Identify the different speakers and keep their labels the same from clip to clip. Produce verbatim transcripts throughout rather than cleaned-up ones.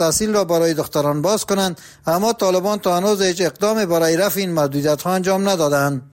Speaker 1: تحصیل را برای دختران باز کنند، اما طالبان تا هنوز هیچ اقدامی برای رفع این محدودیت ها انجام ندادند.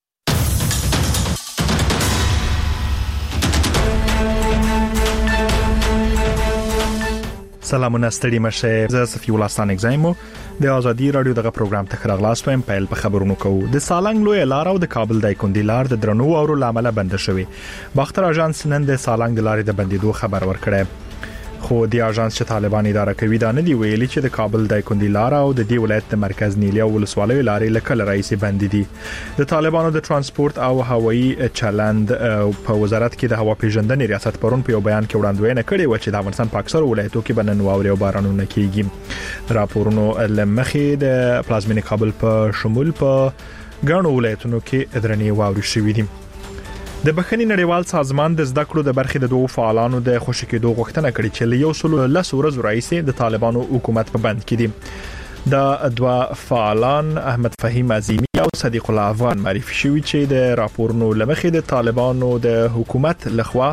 Speaker 2: سلامونه ستړي مشه زه صفي الله ستان اگزایمو د ازادي رادیو دغه پروګرام ته خراغلاس وایم. پیل په خبرونو کوو. د سالنګ لوی لار او د کابل د کندی لار د درنو او لامل بند شوی. باختر اژانس نن د سالنګ د لارې د بندیدو خبر ورکړی، خو د اژانس چې طالبان اداره کوي دا نه دی ویلي چې د کابل د کندی لار او د دی ولایت د مرکز نیلی او ولسوالۍ لارې لکه رئیس بند دي. د طالبانو د ترانسپورت او هوایي چلند په وزارت کې د هوا پیژندنې ریاست پرون په یو بیان کې وړاندوینه کړې و چې د افغانستان په اکثر ولایتو کې بنن واوري او بارانونه کیږي. راپورونو لمخې د پلازمینې کابل په شمول په ګڼو ولایتونو کې درنې واوري شوې دي. د بخښنې نړیوال سازمان د زده کړو د برخې د دوه فعالانو د خوشی کېدو غوښتنه کړې چې له یو سل لس ورځې راځي د طالبانو حکومت په بند کې دي. د دوه فعالان احمد فهیم عظیمی او صدیق الله افغان معرفي شوی چې د راپورونو لمخې د طالبانو د حکومت لخوا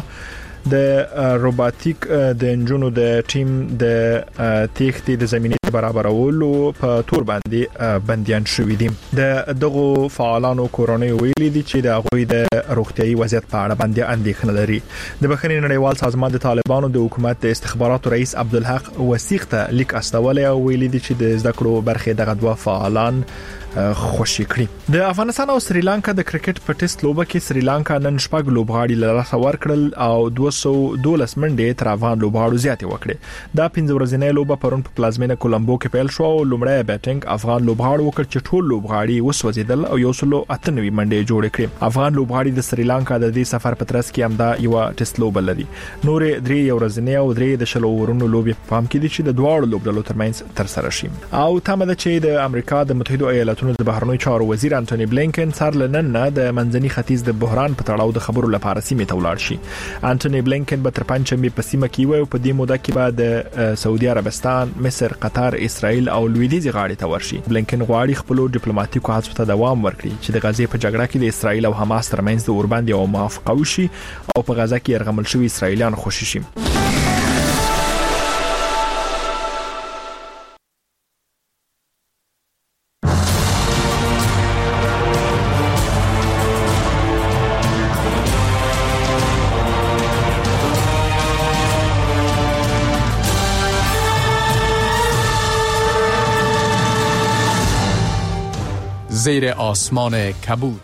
Speaker 2: د روباتیک د انجونو د ټیم د تختی د زمینې برابرولو په تور باندې بنديان شوې دي. د دغه فعالانو کورونی ویلي دي چې د غوي د روغتيایي وضعیت په اړه باندې اندېښنه لري. د بخښنې نړیوال سازمان د طالبانو د حکومت د استخباراتو رئیس عبدالحق وثیق ته لیک استولې او ویلي دي چې د زده کړو برخې دغه دوه فعالان خوشی کړی. د افغانستان او سریلانکا د کرکټ په ټیسټ لوبه کې سریلانکا نن شپږ لوبغاړي لاره ورکړل او دوه سوه دولس منډې تر افغان لوبغاړو زیاتې وکړې. دا پنځه ورځې لوبه پرون په پلازمینه کولمبو کې پیل شو او لومړی بیټینګ افغان لوبغاړو وکړ چې ټول لوبغاړي وسوځیدل او یو سل اته نوي منډې جوړ کړې. افغان لوبغاړي د سریلانکا د دې سفر په ترڅ کې همدا یو ټیسټ لوبه لري. نور درې ورځې او درې د شلو ورونو لوبې په پام کې دي چې د دواړو لوبډلو ترمنځ تر سره شي. او تمه ده چې د امریکا د متحده ایالاتونو د بهرنیو چارو وزیر انټونی بلینکن سر لنن نه د منځني ختیځ د بحران په تړاو د خبرو لپاره سیمه ته ولاړ شي. انټونی بلینکن به تر پنځمې په سیمه کې وي او په دې موده کې به د سعودي عربستان، مصر، قطر، اسرائیل او لویدیځ غاړي ته ورشي. بلینکن غواړي خپل ډیپلوماټیکو هڅو ته دوام ورکړي چې د غزې په جګړه کې د اسرائیل او حماس ترمنځ د اوربند یو موافقه وشي او په غزه کې يرغمل شوی اسرائیلیان خوشی شي.
Speaker 3: زیر آسمان کبود.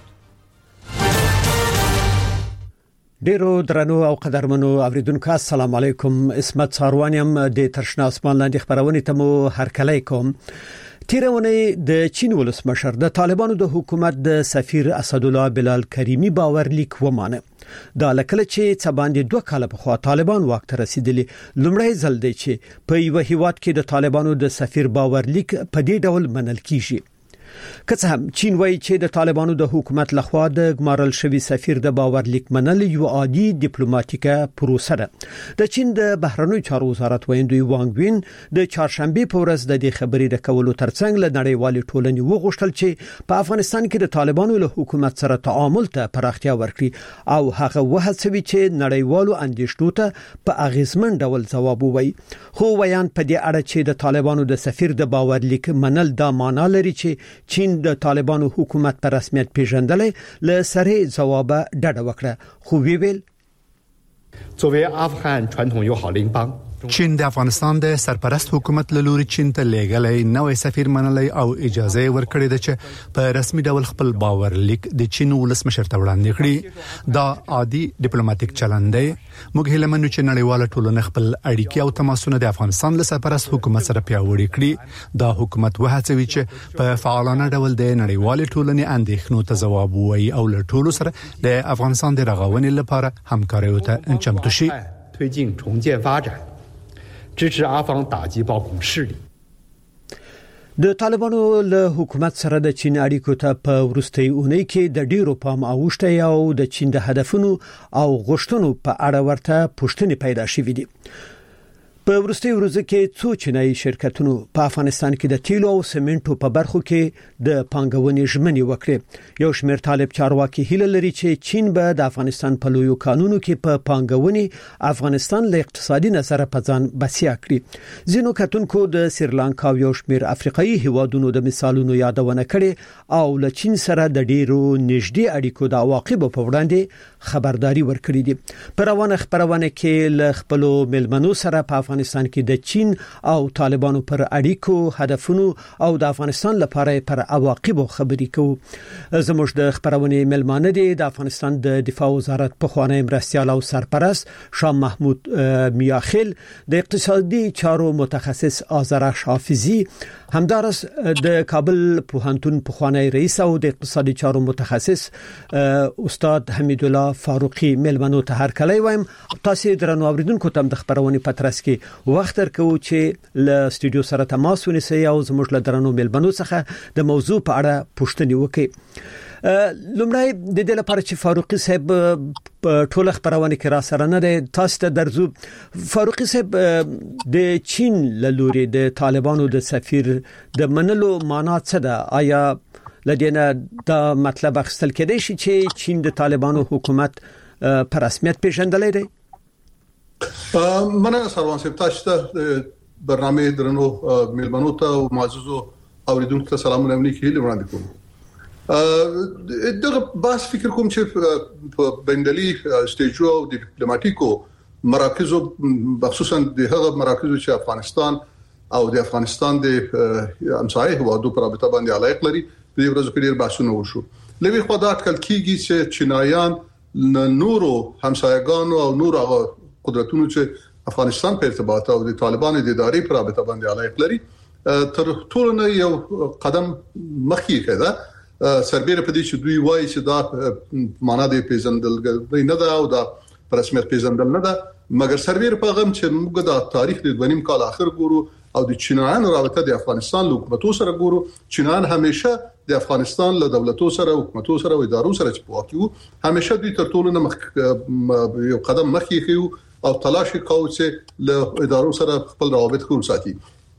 Speaker 4: ډیرو درنو او قدرمنو اوریدونکو السلام علیکم. اسمت ساروانیم د ترشنا اسمان لاندې خبرونه ته مو هرکلی کوم. تیرونه د چین ولسمشر د طالبانو د حکومت د سفیر اسد الله بلال کریمی باور لیک ومانه. دا لکه چې څباندې دوه کاله په خوا طالبان واک ته رسیدلی لومړی ځل دی چې په یو هیواد کې د طالبانو د سفیر باور لیک په دې ډول منل کیږي. که څه هم چین وایي چې د طالبانو د حکومت لخوا د ګمارل شوی سفیر د باور لیک منل یو عادي ډیپلوماټیکه پروسه ده. د چین د بهرنیو چارو وزارت ویندوی وانګ وین د چهارشنبه په ورځ د دې خبرې د کولو ترڅنګ له نړیوالې ټولنې وغوښتل چې په افغانستان کې د طالبانو له حکومت سره تعامل ته پراختیا ورکړي او هغه وهڅوي چې نړیوالو اندیشنو ته په اغیزمن ډول ځواب ووایي. خو ویان په دې اړه چې د طالبانو د سفیر د باور لیک منل دا معنا لري چې چین د طالبانو حکومت پر رسمیت پیژندلې له سره جواب ډډه وکړه. خو ویل
Speaker 5: 作为阿富汗传统友好邻邦
Speaker 6: چین د افغانستان د سرپرست حکومت له لوري چین ته لېږلې نوې سفیر منلې او اجازه ورکړې ده چې په رسمي ډول خپل باور لیک د چین ولسمشر ته وړاندې کړي. دا عادي ډیپلوماټیک چلند دی. موږ هیله منو چې نړیواله ټولنه خپل اړیکې او تماسونه د افغانستان له سرپرست حکومت سره پیاوړي کړي. دا حکومت وهڅوي چې په فعالانه ډول د نړیوالې ټولنې اندېښنو ته ځواب ووایي او له ټولو سره د افغانستان د رغونې لپاره همکاري ته چمتو شي.
Speaker 5: 推进重建发展 支持阿方打击暴恐势力。
Speaker 4: د طالبانو له حکومت سره د چین اړیکو ته په ورستۍ اونۍ کې د ډیرو پام اوښته او د چین د هدفونو او غوښتنو په اړه ورته پوښتنې پیدا شوې دي. په ورستي ورځ کې څو چینایي شرکتونو په افغانستان کې د تیلو او سمنټو په برخو کې د پانګونې ژمنې وکړې. یو شمېر طالب چارواکي هیله لري چې چین به د افغانستان په لویو قانونو کې په پانګونې افغانستان له اقتصادي نظر په ځان بسیا کړي. ځینو کتونکو د سریلانکا او یو شمېر افریقایي هیوادونو د مثالونو یادونه کړې او له چین سره د ډیرو نږدې اړیکو د عواقبو په وړاندې خبرداري ورکړې دي. په روانه خبرونه کې له خپل ملمنو سره په افغانستان کې د چین او طالبانو پر اړیکو هدفونو او د افغانستان لپاره پر عواقبو خبرې کوو. زموږ د خبرونه ملمانه دي د افغانستان د دفاع وزارت په خوانی مرستيال او سرپرست شاه محمود میاخیل، د اقتصادي چارو متخصص آذرش حافظي، همدارس د کابل پوهنتون په خوانی رئیس او د اقتصادي چارو متخصص استاد حمید الله فاروقي ملمنو ته هر کله وایم. تاسو درنو اوریدونکو ته د خبرونه پترس کې وخت ورکو چې ل استودیو سره تماس ونیسئ او زموږ له درنو ملمنو څخه د موضوع په اړه پوښتنه وکړئ. لومړی د دې لپاره چې فاروقي صاحب ټول خبرونه کې را سره نه ده، تاسو ته درځو. فاروقي صاحب د چین له لوري د طالبانو د سفیر د منلو معنا څه ده؟ آیا لدينا دا مطلب اخستل کېدای شي چې چین د طالبانو حکومت پر رسمیت پیژندلې ده؟
Speaker 7: مننه سروان صاحب، تاسو ته برنامه درنو ملمنو ته او معززو اوریدونکو ته سلامونه ولیکل وړاندې کوم. دغه باس فکر کوم چې په بندلي سټیجو او ډیپلوماټیکو مراکزو، خصوصا د هغه مراکزو چې افغانستان او د افغانستان د همسایه هوادو پر رابطه باندې علاقه لري، په دې ورځو کې ډیر بحثونه وشو. لوي خو دا اټکل کیږي چې چینایان نورو همسایګانو او نورو قدرتونو چې افغانستان په ارتباط او د طالبانو د ادارې پر رابطه باندې علاقه لري تر ټولو نه یو قدم مخکې کړه. سربېره په دې چې دوی وایي چې دا معنا د پیژندل نه ده او دا رسمیت پیژندل نه ده، مګر سربېره په غم چې موږ د تاریخ د دویم کال اخر ګورو او د چینایانو رابطه د افغانستان له حکومتو سره ګورو. چینایان همیشه د افغانستان له دولتو سره، حکومتو سره او ادارو سره چې پوښتنه همیشه دوی تر ټولو نه مخ یو قدم مخکې کیو او تلاش کوي چې له ادارو سره خپل روابط خور ساتي.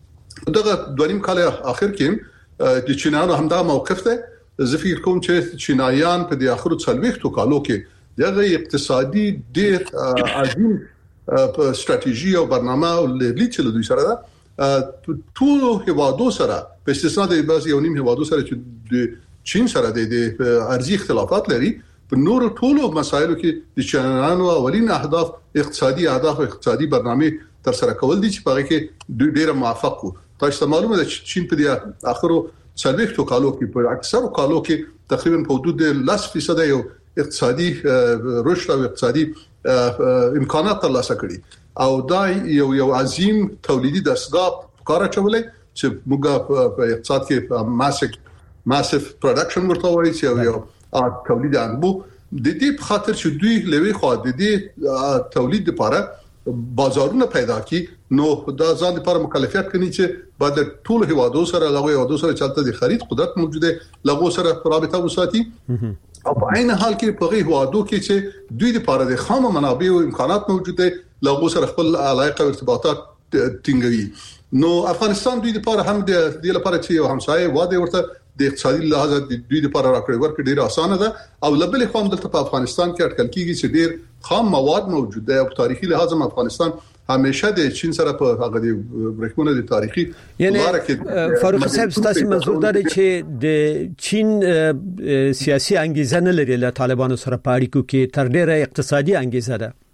Speaker 7: دغه دویم کال اخر کې د چینایانو همدا موقف ده. زه فکر کوم چې چینایان په د اخرو څلويختو کالو کې دغه اقتصادي ډیر عظیم ستراتیژي او برنامه او لري چې دوی سره ده. ټول هوادو سره په استثناء د بعضي یو نیم هوادو سره چې د چین سره د ارزي اختلافات لري، په نورو ټولو مسایلو کې د چینایانو اولین اهداف اقتصادي اهداف اقتصادي برنامه تر سره کول دي چې په هغه کې ډیره موافق وو. تاسو معلومه ده چې چین په د اخرو څلويختو کالو کې په اکثر کالو کې تقریبا په حدود لس فیصد یو اقتصادي رشد او اقتصادي امکانات ترلاسه کړي او دا یو یو عظیم تولیدي دستګاه کار چولې چې موږ په اقتصاد کې ماسک ماسیف پروډکشن ورته وایي چې یو تولید انبو د دې په خاطر چې دوی لوي خو د دې تولید لپاره بازارونه پیدا کی، نو دا ځان لپاره مکلفیت کوي چې بعد ټول هوادو سره لغوي هوادو سره چلته د خرید قدرت موجوده لغو سره رابطه وساتي او په عین حال کې په غي هوادو کې چې دوی لپاره د خام منابع او امکانات موجوده لغو سره خپل علاقه ارتباطات ټینګوي. نو افغانستان دوی لپاره هم د دې لپاره چې یو همسایه واده ورته د اقتصادي لحاظ د دوی لپاره راکړې ورکړې ډیره اسانه ده او لبل خو هم دلته په افغانستان کې اټکل کیږي چې ډیر خام مواد موجود دی او تاریخي لحاظ هم افغانستان همیشه د چین سره په هغه د برخمنه د تاریخي
Speaker 4: یعنی فاروق صاحب ستاسو منظور دا دی چې د چین سیاسي انګیزه نه لري له طالبانو سره په اړیکو کې تر ډیره اقتصادي انګیزه ده؟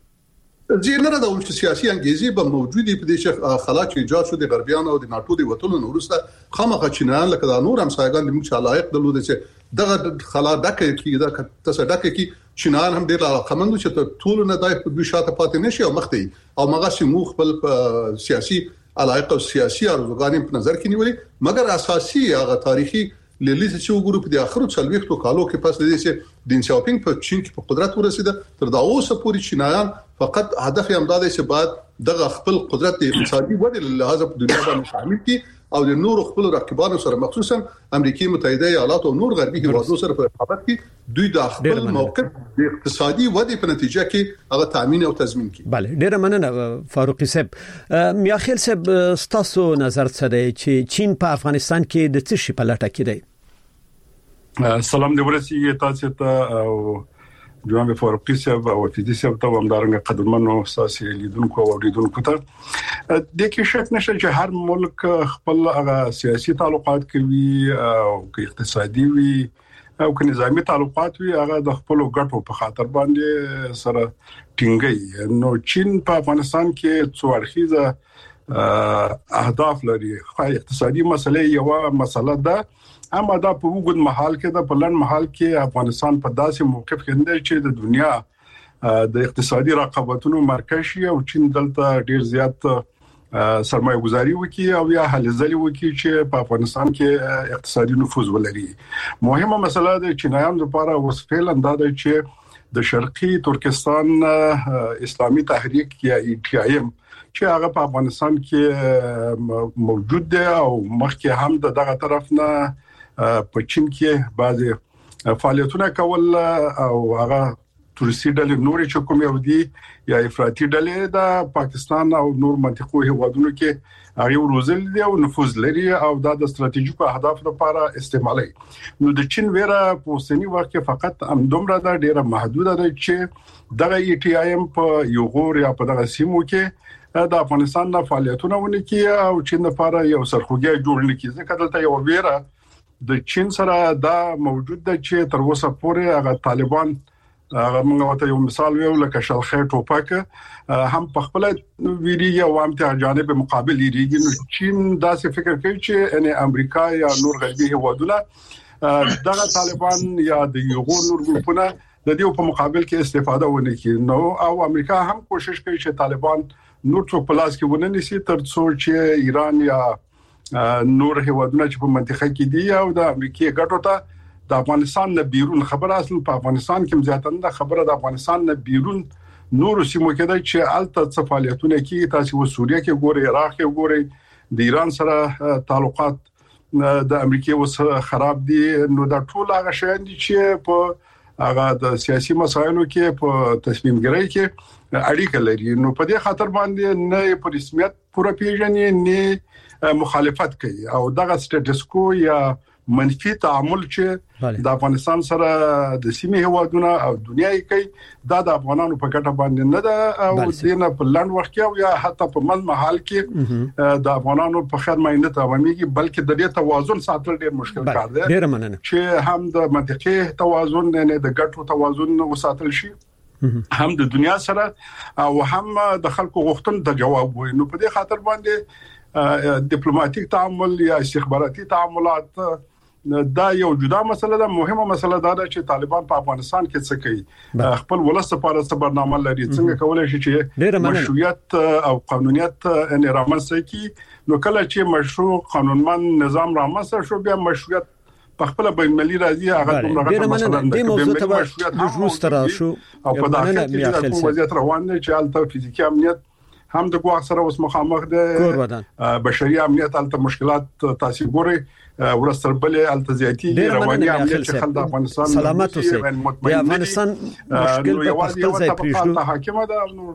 Speaker 7: زیرنه دا چې سیاسي انګیزې به موجودي په دې چې خلاق ایجاد شو د غربیانو او د ناتو د وټولو نورسته خامخا چینایان لکه د نور همسایګان د موږ علایق درلود چې دغه خلا دکه کې دا تاسو دکه کې چینایان هم ډیر علاقمند چې ټول نه دای په دوه شاته پاتې نشي او مخته او مغه سیمو خپل سیاسي علایق او سیاسي ارزوګان په نظر کې نیولې، مګر اساسي هغه تاریخي لیلیز چې وګورو په د اخرو څلويختو کالو کې پس د دې چې دین شاپینګ په چین کې په قدرت ورسیده تر دا اوسه پوری چینایان فقط هدف یې امداد چې بعد دغه خپل قدرت اقتصادي ودې له لحاظ په دنیا باندې شامل کی او د نور خپل رقیبانو سره مخصوصا امریکای متحده ایالات او نور غربي هیوادونو سره په رقابت کې دوی د خپل موقف د اقتصادي ودې په نتیجه کې هغه تامین او تضمین کوي.
Speaker 4: بله ډیره مننه فاروقي صاحب. میاخیل صاحب ستاسو نظر څه دی چې چین په افغانستان کې د څه شي په لټه کې دی؟
Speaker 8: سلام دې ورسیږي تاسو ته او جناب فاروقي صاحب او فیدی صاحب ته همدارنګه قدرمنو ساسي لیدونکو او لیدونکو ته د کې شک نشته چې هر ملک خپل هغه سیاسي تعلقات کوي او اقتصادي وي او که نظامی تعلقات وي هغه د خپل ګټو په خاطر باندې سره ټینګي. نو چین په افغانستان کې څو اړخیزه اهداف لري. اقتصادي مسلې یو مسله ده، اما دا په وګړو محل کې دا په لن محل کې افغانستان په داسې موقف کې دی چې د دنیا د اقتصادي رقابتونو مرکز شي او چین دلته ډیر زیات سرمایه گذاري وکړي او یا هلې ځلې وکړي چې په افغانستان کې اقتصادي نفوذ ولري. مهمه مسله د چینایانو لپاره اوس فعلا دا ده چې د شرقي ترکستان اسلامي تحریک یا ای ټی آی ایم چې هغه په افغانستان کې موجود دی او مخکې هم دغه طرف نه په چین کې بعضي فعالیتونه کول او هغه تورسي ډلې نورې چې کوم یو دي یا افراطي ډلې د پاکستان او نور منطقو هیوادونو کې هغه روزل دي او نفوذ لري او دا د ستراتیژیکو اهدافو لپاره استعمالي. نو د چین ویره په اوسنی وخت کې فقط امدومره ده، ډیره محدوده ده چې دغه ای ټی آی ایم په یو غور یا په دغه سیمو کې د افغانستان نه فعالیتونه ونکړي او چین لپاره یو سرخوږی جوړ نکړي. ځکه دلته یو ویره د چین سره دا موجود ده چې تر اوسه پورې هغه طالبان هغه موږ ته یو مثال ویو لکه شلخې ټوپک هم په خپل ویریږي او هم ته جانب مقابل لريږي. نو چین دا څه فکر کوي چې ان امریکا یا نور غربي هیوادونه دغه طالبان یا د یو نور ګروپونه د دې په مقابل کې استفاده ونه کړي. نو او امریکا هم کوشش کوي چې طالبان نور څو پلاس کې ونه نشي تر څو چې ایران یا نور هیوادونه چې په منطقه کې دي او د امریکای ګټو ته د افغانستان نه بیرون خبره اصل په افغانستان کې زیاتره خبره د افغانستان نه بیرون نور سیمو کې د چې الته څه فعالیتونه کې تاسو و سوریه کې ګوري، عراق کې ګوري، د ایران سره تعلقات د امریکای وسره خراب دي. نو دا ټول هغه شیان دي چې په هغه د سیاسي مسایلو کې په تصمیم ګرای کې اړیکه لري. نو په دې خاطر باندې نه په رسمیت پوره پیژنې نه مخالفت کوي او دغه سټیټس کو یا منفي تعامل چې د افغانستان سره د سیمې هوادونه او دنیاي کوي دا د افغانانو په ګټه باندې نه ده او دینه په لاند وخت کې او یا حتی په من محل کې د افغانانو په خیر مینه تمامېږي، بلکې د دې توازن ساتل ډېر مشکل کار دی چې هم د منطقي توازن نه د ګټو توازن وساتل شي هم د دنیا سره او هم د خلکو غوښتنو ته جواب وي. نو په دې خاطر باندې ډیپلوماټیک تعامل یا استخباراتي تعاملات دا یو جدا مسله ده. مهمه مسله دا ده چې طالبان په افغانستان کې څه کوي، خپل ولس لپاره څه برنامه لري، څنګه کولای شي چې مشروعیت او قانونیت ان رامنځته کړي. نو کله چې مشروع قانونمن نظام رامنځته شو بیا مشروعیت په خپل بین المللي راځي هغه کومه مثلا د موضوع ته د روسترا شو او په داخل کې د وضعیت روان دي چې الته فزیکي امنیت هم د ګواښ سره اوس مخامخ ده، بشري امنیت الته مشکلات تاسو ګوري ورستر بلې الته زیاتی رواني امنیت چې خلک د افغانستان
Speaker 4: سلامت اوسي د افغانستان مشکل په خپل ځای پریږدو
Speaker 8: حاکمه ده نو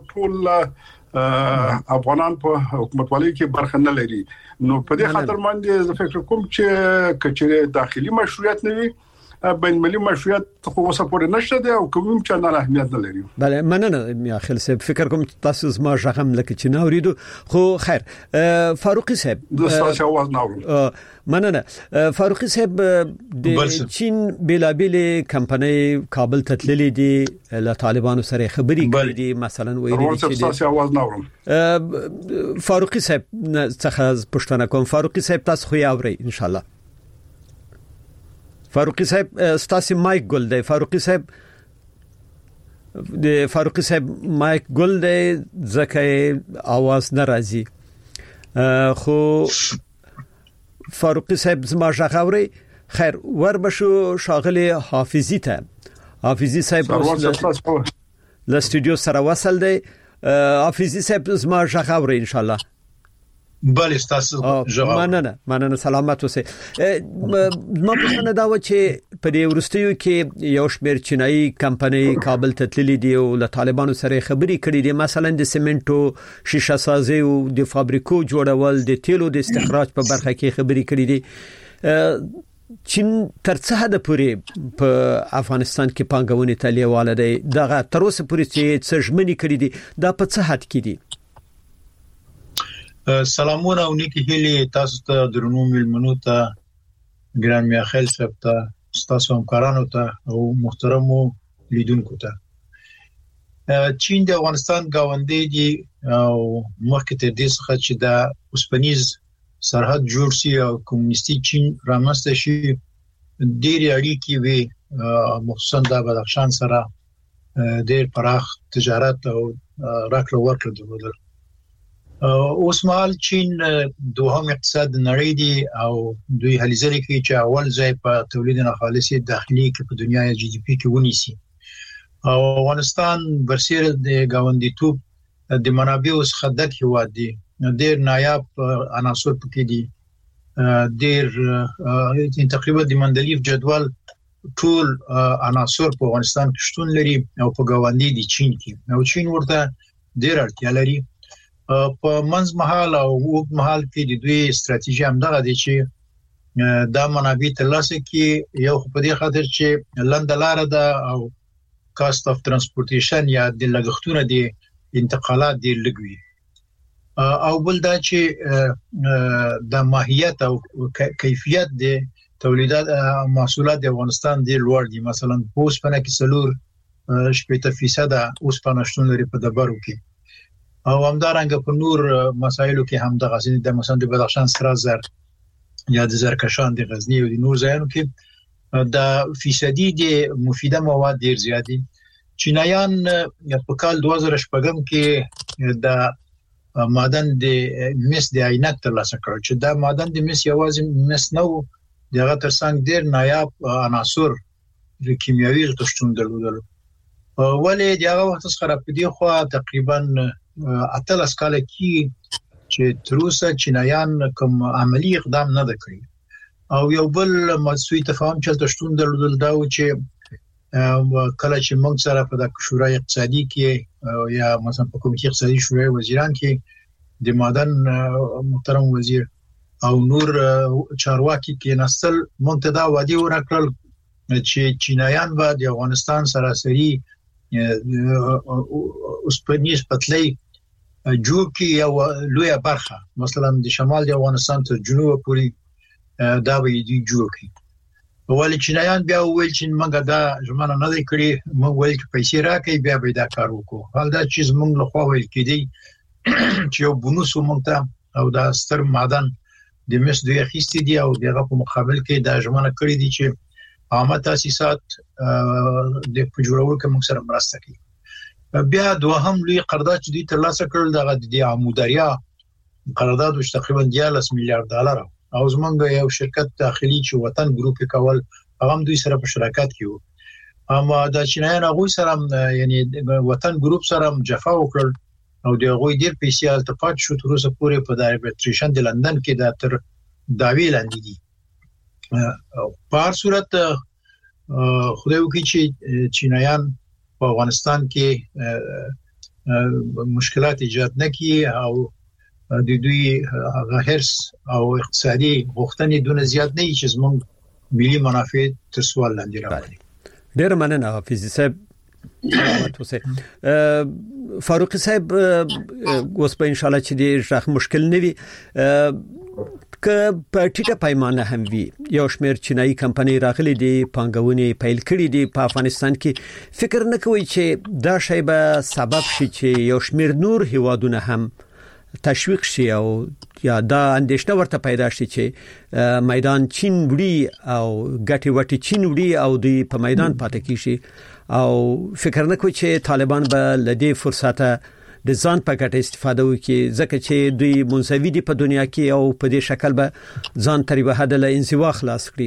Speaker 8: ټول افغانان په حکومتوالۍ کې برخه نه لري. نو په دې خاطر باندې زه فکر کوم چې کچره داخلي مشروعیت نه وي بین ملي مشروعیت خو اوسه پورې نشته دی او کوم چې نه اهمیت نه لري.
Speaker 4: بله مننه میا خل صاحب، فکر کوم تاسو زما ژغم لکه چې ناوریدو خو خیر. فاروقي صاحب
Speaker 8: د تاسو आवाज ناوړم.
Speaker 4: مننه فاروقي صاحب، د چین بلابل کمپنی کابل ته تللې دي له طالبانو سره خبري کړې دي، مثلا ویلي دي
Speaker 8: چې تاسو आवाज ناوړم.
Speaker 4: فاروقي صاحب څخه پښتنه کوم. فاروقي صاحب تاسو خو یې اورئ ان شاء الله. فاروقي صاحب ستاسو مایک ګل دی. فاروقي صاحب د فاروقي صاحب مایک ګل دی ځکه आवाज ناراضي. خو فاروقي صاحب زما ژغوري. خیر ور بشو شاغلی حافظی ته. حافظی صاحب له استودیو سره وصل دی. حافظی صاحب زما ژغوري ان شاء الله.
Speaker 9: بله تاسو جواب
Speaker 4: مننه مننه سلامت اوسه. ما پوښتنه دا و چې په دې ورستیو کې یو شمېر چینایي کمپنۍ کابل ته تللي دي او له طالبانو سره خبرې کړې دي، مثلا د سیمنټو، شیشه سازي او د فابریکو جوړول، د تیلو د استخراج په برخه کې خبرې کړې دي. چین تر څه حد پورې په افغانستان کې پانګونې ته لیواله دی؟ دغه تر اوسه پورې چې څه ژمنې کړې دي دا په څه حد کې دي؟
Speaker 9: سلامونه او نیکی هیلې تاسو ته درنو ملمنو ته، ګران میاخیل صاحب ته، تاسو همکارانو ته او محترمو لیدونکو ته. چین د افغانستان گاونډی دی او مخکې تر دې څخه چې دا اوسپنیز سرحد جوړ شي او کمونیستي چین رامنځته شي، ډېرې اړیکې وي، مخصوصا د بدخشان سره ډېر پراخ تجارت او راکړه ورکړه درلودل. اوس مهال چین دوهم اقتصاد نړۍ دی او دوی هلې ځلې کوي چې اول ځای په تولید ناخالصي داخلي کې په دنیا جی ډي پی کې ونیسي. او افغانستان برسېره د گاونډیتوب د منابعو څخه ډک هېواد دی، ډېر نایاب عناصر پکې دي، ډېر تقریبا د مندلیف جدول ټول عناصر په افغانستان کې شتون لري او په گاونډي دي چین کې، او چین ورته ډېر اړتیا لري. په منځ مهال او اوږد مهال کې د دوی ستراتیژي همدغه دی چې دا منابع ترلاسه کړي، یو په دې خاطر چې لنډه لاره ده او کاست اف ترانسپورټیشن یا د لګښتونو د انتقالات ډېر لږ وي، او بل دا چې د ماهیت او کیفیت د تولیدات محصولات د افغانستان ډېر لوړ دي. مثلا اوسپنه کې څلور شپږ فیصد اوسپنه شتون لري په دبرو کې، او همدارنګه په نور مسایلو کې هم د غزنی د مثلا د بدخشان سره زر یا د زرکشان د غزنی او د نور ځایونو کې د فیصدي د مفیده مواد ډیر زیات دي. چینایان په کال دوه زره شپږم کې د معدن د مس د عینک ترلاسه کړ، چې دا معدن د مس یوازې مس نه و، دغه ترڅنګ ډیر نایاب عناصر د کیمیاوي غټشتون درلودل. ولې دغه وخت څخه په دې خو تقریبا اتلس کاله کې چې تر اوسه چینایان کوم عملی اقدام نه وکړي. او یو بل مسوي تفاهم چې شتون درلودل دا و چې کله چې موږ سره په د شورای اقتصادي کې یا مثلا په کمیټې اقتصادي شورای وزیران کې د معدن محترم وزیر او نور چارواکي کې نسل منتدا وادي ورکړل چې چینایان به د افغانستان سراسري اوسپنیز پتلۍ جوړ کی یو لویه برخه، مثلا د شمال د افغانستان تر جنوب پورې دا به دی جوړ کی. ولې چینایان بیا ویل چې موږ دا ژمنه نه دی کړې، موږ ویل چې پیسې راکې بیا به دا کار وکړو. حال دا چیز موږ له خوا ویل کېدی چې یو بونوس موږ ته او دا ستر معدن د مس دوی اخیستي دي او دغه په مقابل کې دا ژمنه کړې دي چې عامه تاسیسات د جوړولو کې موږ سره مرسته کوي. بیا دوهم لوی قرارداد چې دوی ترلاسه کړل دغه د عموداریا قرارداد چې تقریبا دیارلس میلیارډ ډالر او زمونږ یو شرکت داخلي چې وطن ګروپ کول هغه دوی سره په شراکت کې وو. اما د چینایان هغه سره یعنی وطن ګروپ سره جفا وکړل او دغه ډیر پیسې التفات شو تر اوسه پورې په دایرکټریشن د لندن کې د تر داوی لاندې دي. په هر صورت خدای وکړي چې چینایان په افغانستان کې مشکلات ایجاد نکړي او د دوی هرڅ او اقتصادي غوښتنې دونه زیات نه وي چې زموږ ملي منافع تر سوال لاندې راوړي.
Speaker 4: ډېر مننه حافظ صاحب. فاروق صاحب اوس په ان شاء الله چې د ژغ مشکل نه وي که په ټیټه پیمانه هم وي، یو شمېر چینایي کمپنۍ راغلي دي، پانګونې پیل کړې دي په افغانستان کې، فکر نه کوي چې دا شی به سبب شي چې یو شمېر نور هیوادونه هم تشویق شي او یا دا اندېښنه ورته پیدا شي چې میدان چین وړي او ګټي وټي چین وړي او دوی په میدان پاتې کیږي، او فکر نه کوي چې طالبان به لدې فرصته د ځان په ګټه استفاده وکړي، ځکه چې دوی منسوي دي په دنیا کې او په دې شکل به ځان تر یوه حده له انزوا خلاص کړي.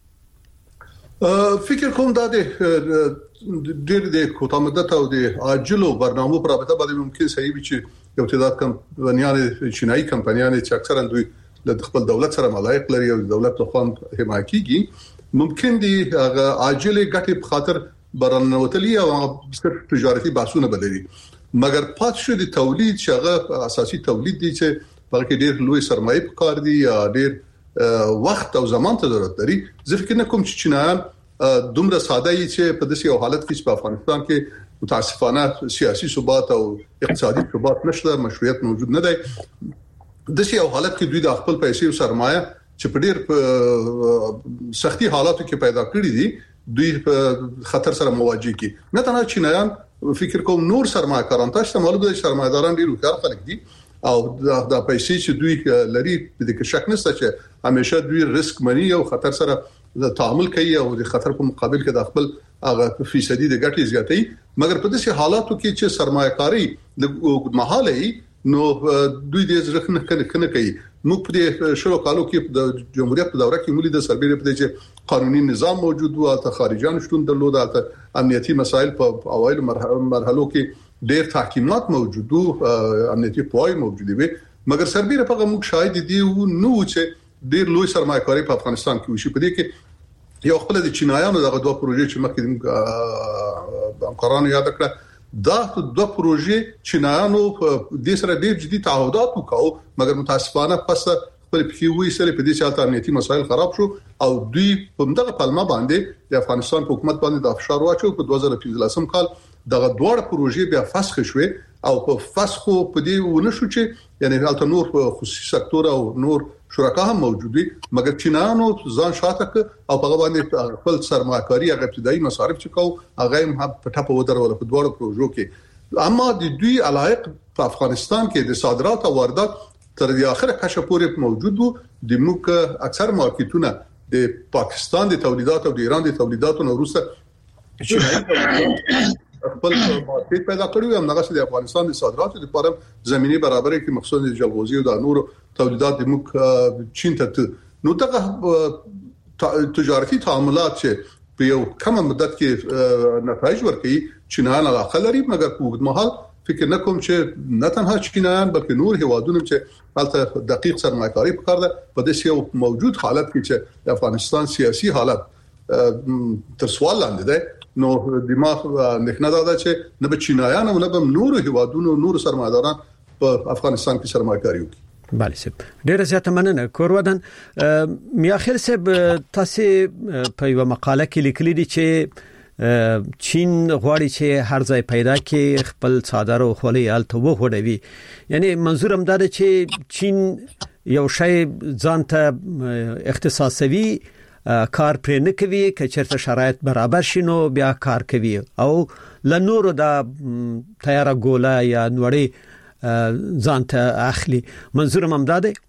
Speaker 7: فکر کوم دا د ډېر د کوتاه مدت او د عاجلو برنامو پر رابطه باندې ممکن صحیح وي چې یو تعداد کمپنیان چینایي کمپنیان چې اکثرا دوی د خپل دولت سره ملایق لري او دولت له خوا حمایت کیږي ممکن دي هغه عاجله ګټې په خاطر برنوتلی او صرف تجارتي بحثونه بدلي مګر پات شو د تولید شغه اساسي تولید دي چې بلکې ډېر لوی سرمایه په کار دي یا ډېر وخت او زمان ته ضرورت لري ځکه نه کوم چې چینایان دومره ساده یي چې په داسې حالت کې په افغانستان کې متاسفانه سیاسي ثبات او اقتصادي ثبات نشته مشروعیت موجود نه دی د دې یو حالت کې دوی د خپل پیسې او سرمایه چې په ډېر سختي حالاتو کې پیدا کړی دي دوی په خطر سره مواجه کی نه تنها چینایان فکر کوم نور سرمایه‌کاران تاسو معلومه دي سرمایه‌داران ډېر وکړ خلک دي او د پیسې چې دوی لري د کې شک نشته چې همیشه دوی ریسک مني او خطر سره د تعامل کوي او د خطر په مقابل کې د خپل هغه فیصدي د ګټې زیاتې مګر په داسې حالاتو کې چې سرمایه‌کاري د محالي نو دوی د ځخ نه کنه کوي موږ په شلو کالو کې د جمهوریت په دوره کې مولي د سربېره په دې چې قانوني نظام موجود و او خارجيان شتون درلود او امنیتي مسایل په اوایل مرحلو کې ډېر تحکیمات موجود او امنیتي پوای موجود وي مګر سربېره په موږ شاهد دي نو چې ډېر لوی سرمایه‌کاري په افغانستان کې وشي په دې کې یو خپل د چینایانو دغه دوه پروژې چې مخکې د همکارانو یاد کړه دا دوه پروژې چینایانو په دې سره ډېر جدي تعهدات وکاو مګر متاسفانه پس په پیوي سره په دې حالت امنیتي مسایل خراب شو او دوی په دغه پلمه باندې د افغانستان حکومت باندې د فشار واچو په دوه زره پنځلسم کال دغه دوه پروژې بیا فسخ شوه او په فسخو په دې ونشو چې یعنی حالت نور خصوصي سکتور او نور شرکا هم موجود دي مګر چینایانو ځان شاته او په باندې خپل سرمایه‌کاري هغه ابتدایي مصارف چې کو هغه هم په ټاپه ودرول په دوه پروژو کې اما د دوی علایق په افغانستان کې د صادرات او واردات تر دې اخره کشه پورې موجود وو د موک اکثر مارکیټونه د پاکستان د تولیدات او د ایران د تولیداتو وروسته چینایي خپل مارکیټ پیدا کړو هم هغه د افغانستان د صادراتو لپاره زميني برابرۍ کې مقصود د جلغوزي او د نور تولیدات د موک چین ته نو دغه تجارتي تعاملات چې په یو کم مدت کې نتایج ورکړي چینایان علاقه لري مګر په وګړي محل فکر نکوم چې نه تنها چینایان بلکې نور هیوادونه چې حالت دقیق سرمایه‌کاري په کار ده په دې یو موجود حالت کې چې د افغانستان سیاسي حالت تر سوال لاندې ده نو دماغ نه دا چې نه به چینایان او نه به نور هیوادونو نور سرمایه‌داران په افغانستان کې سرمایه‌کاري وکړي
Speaker 4: بله سب ډیره زیاته مننه کورودن میاخیل سب تاسو په یو مقاله کې لیکلي دي چې چین غواړي چې هر ځای پیدا کې خپل صادر او خولي الته وغوړوي یعنی منظور هم دا دی چې چین یو شی ځانته اختصاصوي کار پر نه کوي چې چیرته شرایط برابر شینو بیا کار کوي او لنور د تیار ګولا یا نوړي ځانته اخلي منظور هم دا دی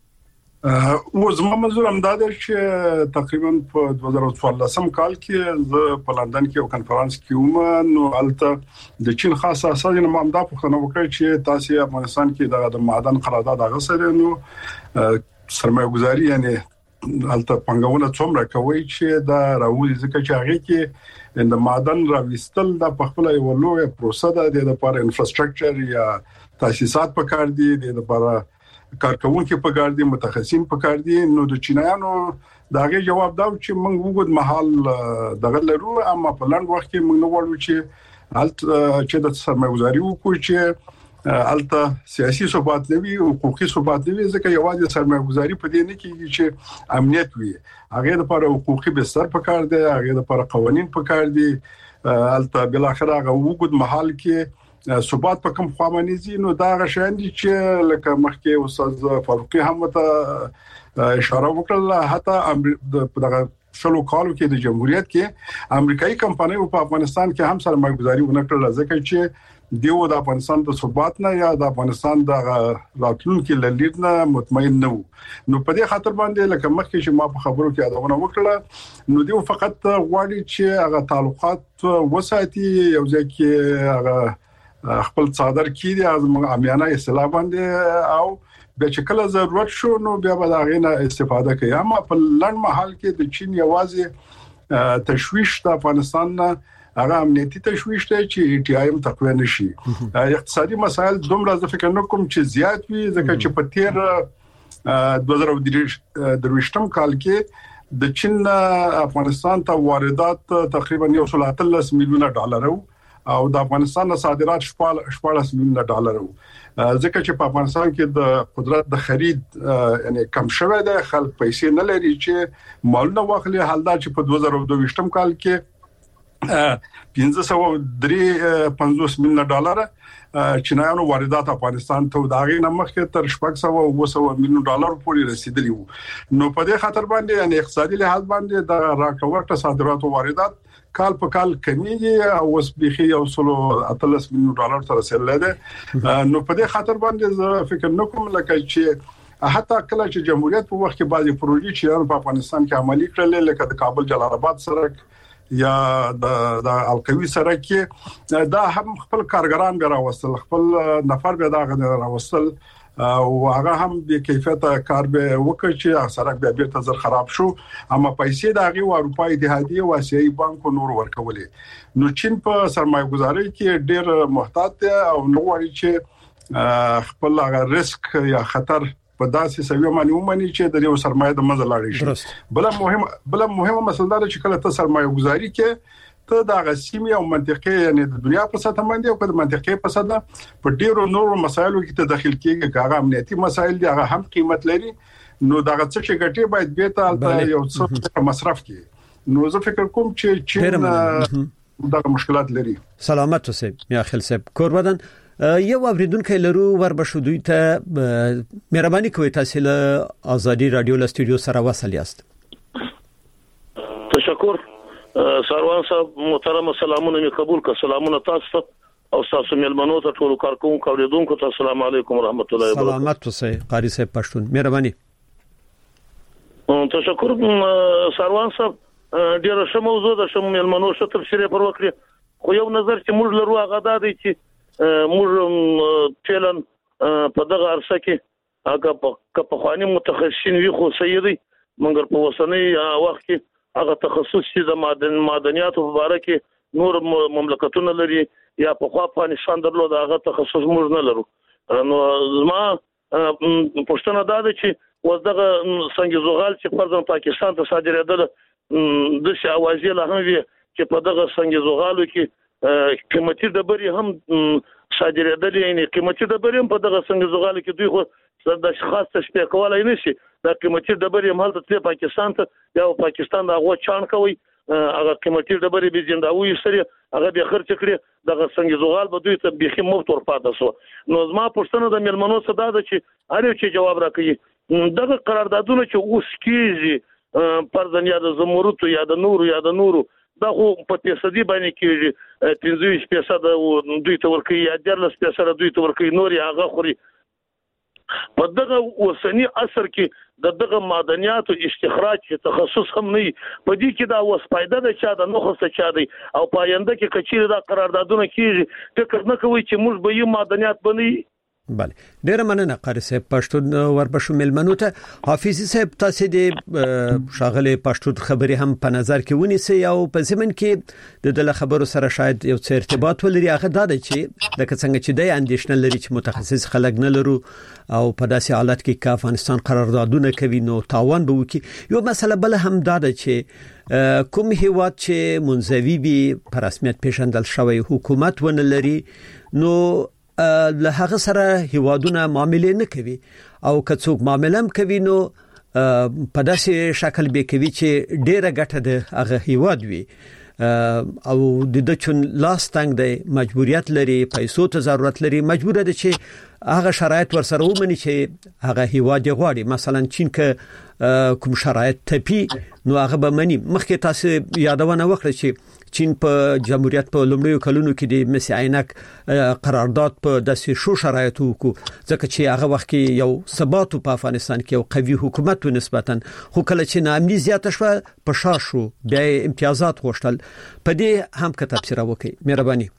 Speaker 8: او زما منظور هم دا دی چې تقریبا په دوه زره څوارلسم کال کې زه په لندن کې یو کانفرنس کې وم نو البته د چین خاصه اساس نه مامدا پوښتنه وکړه چې تاسو افغانستان کې د معدن قرارداد هغه سره نو سرمایه‌ګذاري یعنی البته پنګونه څومره کوي چې دا راوځي ځکه چې هغه کې د معدن راوستل د خپل یو لوی پروسه ده د لپاره انفراستراکچر یا تاسیسات په کار دي د لپاره کارکونکو په کار دي متخصصین په کار دي نو د چینایانو داغه جواب دا چې موږ وګد محل دغه لرو اما په لاند وخت کې موږ نو وړو چې الت چې د سرمایه‌ګذاري وکړو چې الته سیاسي ثبات لوي او حقوقي ثبات لوي ځکه یوازې سرمایه‌ګذاري په دې نه کېږي چې امنیت وي هغه لپاره حقوقي بستر په کار دی هغه لپاره قوانين په کار دي الته بل اخر هغه وګد محل کې ثبات په کوم خوامنيزي نو دا غشان دي چې لکه مخکې استاد فاروقي هم ته اشاره وکړه حتی دغه شلو کالو کې د جمهوریت کې امریکایي کمپنۍ په افغانستان کې هم سرمایه‌ګذاري ونکړه ځکه چې دیو د افغانستان د ثبات نه یا د افغانستان د راتلونکو لید نه مطمئن نه وو نو په دې خاطر باندې لکه مخکې چې ما په خبرو کې یادونه وکړه نو دیو فقط غواړي چې هغه تعلقات وساتي یو ځکه هغه خپل صادر کړي از عامیانه اصلاح باندې او بیا چې کله ضرورت شو نو بیا به دا غینه استفاده کوي اما په لړ محل کې د چین یوازې تشویش د افغانستان هغه امنیتي تشويش دی چې ټي آی ایم تقوی نشي. اقتصادي مسایل دومره ځکه فکر نه کوم چې زیات وي ځکه چې په تیر دوه زره درویشتم کال کې د چین افغانستان ته واردات تقریبا یو سل اتلس میلیونه ډالر او د افغانستان صادرات شپږ میلیونه ډالر ځکه چې په افغانستان کې د قدرت د خرید یعنی کم شوه د خلک پیسې نه لري چې مالونه واخلي. حال دا چې په دوه زره دوه کال کې پنځه سوه درې پنځوس میلیونه ډالر چینایانو واردات افغانستان ته داغي نمخه تر شپږ سوه او سوه میلیون ډالر پورې رسیدلی وو. نو په دې خاطر باندې یعنی اقتصادي لحاظ باندې د راکورټ صادرات او واردات کال په کال کمیږي او اوس بيخي یو سل اتلس میلیون ډالر تر رسیدلی دی. نو په دې خاطر باندې زه فکر نکوم لکه چې حتی کله چې جمهوریت په وخت کې بعضي پروژې چې په افغانستان کې عملي کړل لکه د کابل جلال آباد سړک یا د د القوي سره کې دا هم خپل کارګران به راوستل خپل نفر به دا غن راوستل او هغه هم د کیفیت کار به وکړي چې سړک به بیرته زر خراب شو اما پیسې د هغه اروپای اتحادیه او آسیایي بانکو نور ورکولې. نو چین په سرمایه گذاري کې ډېر محتاط دی او نو وایي چې خپل هغه ریسک یا خطر په داسې سوي باندې ومني چې د یو سرمایه د مزه لاړ شي. بل مهم بل مهمه مسله ده چې کله ته سرمایه گذاري کې ته د غسیمي او منطقي یعنی د دنیا په سطح باندې او د منطقي په سطح په ډیرو نورو مسایلو کې ته داخل کېږي هغه امنیتي مسایل دي هغه هم قیمت لري. نو دا څه چې ګټي باید به ته یو څه مصرف کړي. نو زه فکر کوم چې چین دا مشکلات لري.
Speaker 4: سلامت اوسئ یا خل صاحب کوربدن یو اوریدونکو لرو وربشو دوی ته مهرباني کوئ تاسو له ازادي رادیو له استودیو سره وصل یاست.
Speaker 10: تشکر سروان صاحب محترم سلامونه می قبول ک سلامونه تاسو او تاسو ملمنو ته ټول کارکونکو اوریدونکو ته السلام علیکم ورحمت الله وبرکاته.
Speaker 4: سلامت اوسئ قاری صاحب پښتون مهرباني.
Speaker 10: تشکر سروان صاحب ډیر ښه موضوع ده شم ملمنو ښه تفسیر پر وکړي خو یو نظر چې موږ لرو هغه دا دی چې موږ چلن په دغه عرصه کې هغه په خواني متخصصین وي خو سیدي مګر په وسنۍ وخت کې هغه تخصص چې د معدن معدنیاتو په اړه کې نور مملکتونه لري یا په خوا افغانستان درلود هغه تخصص موږ نه لرو. نو زما پښتنه دا ده چې وزدغه څنګه زغال چې فرضاً پاکستان ته صادرېدل د شي اوازې له هم وي چې په دغه څنګه زغالو کې قیمتي ډبرې هم صادرېدل یعنی قیمتي ډبرې هم په دغه څنګه زغالو کې دوی خو د خاص تشبیه کولای نشي دا قیمتي ډبرې هم هلته ته پاکستان ته یا پاکستان دا غو چان کوي هغه قیمتي ډبرې به زنداوي سره هغه به خرچ کړي دغه څنګه زغال به دوی ته بيخي مفت ورپاته سو. نو زما پښتنه د ملمنو صدا ده چې هر یو چې جواب راکړي دغه قراردادونه چې اوس کیږي پرځن یا د زمرد یا د نور یا د نورو دا خو په فیصدي باندې کېږي پنځه فیصد دوی ته ورکوي یا دېرلس فیصد دوی ته ورکوي نور یې هغه خوري. په دغه اوسنی عصر کې د دغه معدنیاتو استخراج چې تخصص هم نه په دې کې دا اوس فائدہ ده چې دا نو خصه چا دی او پاینده کې کچیر دا قراردادونه کیږي فکر نه کوي چې موږ به یو معدنیات بنئ.
Speaker 4: بله ډیر مننه قاری صاحب پښتون وربشو ملمنو ته حافظ صاحب تاسو د شاغله پښتون خبري هم په نظر کې ونیسي او په زمن کې د دغه خبرو سره شاید یو څه ارتباط ولري هغه دا دی چې د څنګه چې د اندیشنل لري چې متخصص خلک نه لرو او په داسې حالت کې چې افغانستان قراردادونه کوي نو تاوان به وکي. یو مسله بل هم دا ده چې کوم هیواد چې منزوي بي په رسمیت پیژندل شوی حکومت ونه لري نو له هغه سره هیوادونه معاملې نه کوي او که څوک معاملې هم کوي نو په داسې شکل به کوي چې ډیره ګټه ده هغه هیواد وي او د دچن لاس تنګ دی مجبوریت لري پیسو ته ضرورت لري مجبور دي چې هغه شرایط ورسره ومني چې هغه هیواد غواړي. مثلا چین که کوم شرایط تپی نو هغه به مني. مخکې تاسو یادونه وکړه چې چین په جمهوریت په لومړیو کلونو کې د مسی عینک قرارداد په داسې شو شرایطو کو ځکه چې هغه وخت کې یو ثبات په افغانستان کې یو قوي حکومت نسبتا خو کله چې نامني زیاته شو په شا شو بیا امتیازات غوښتل په دې هم که تفسیر وکړي مهرباني.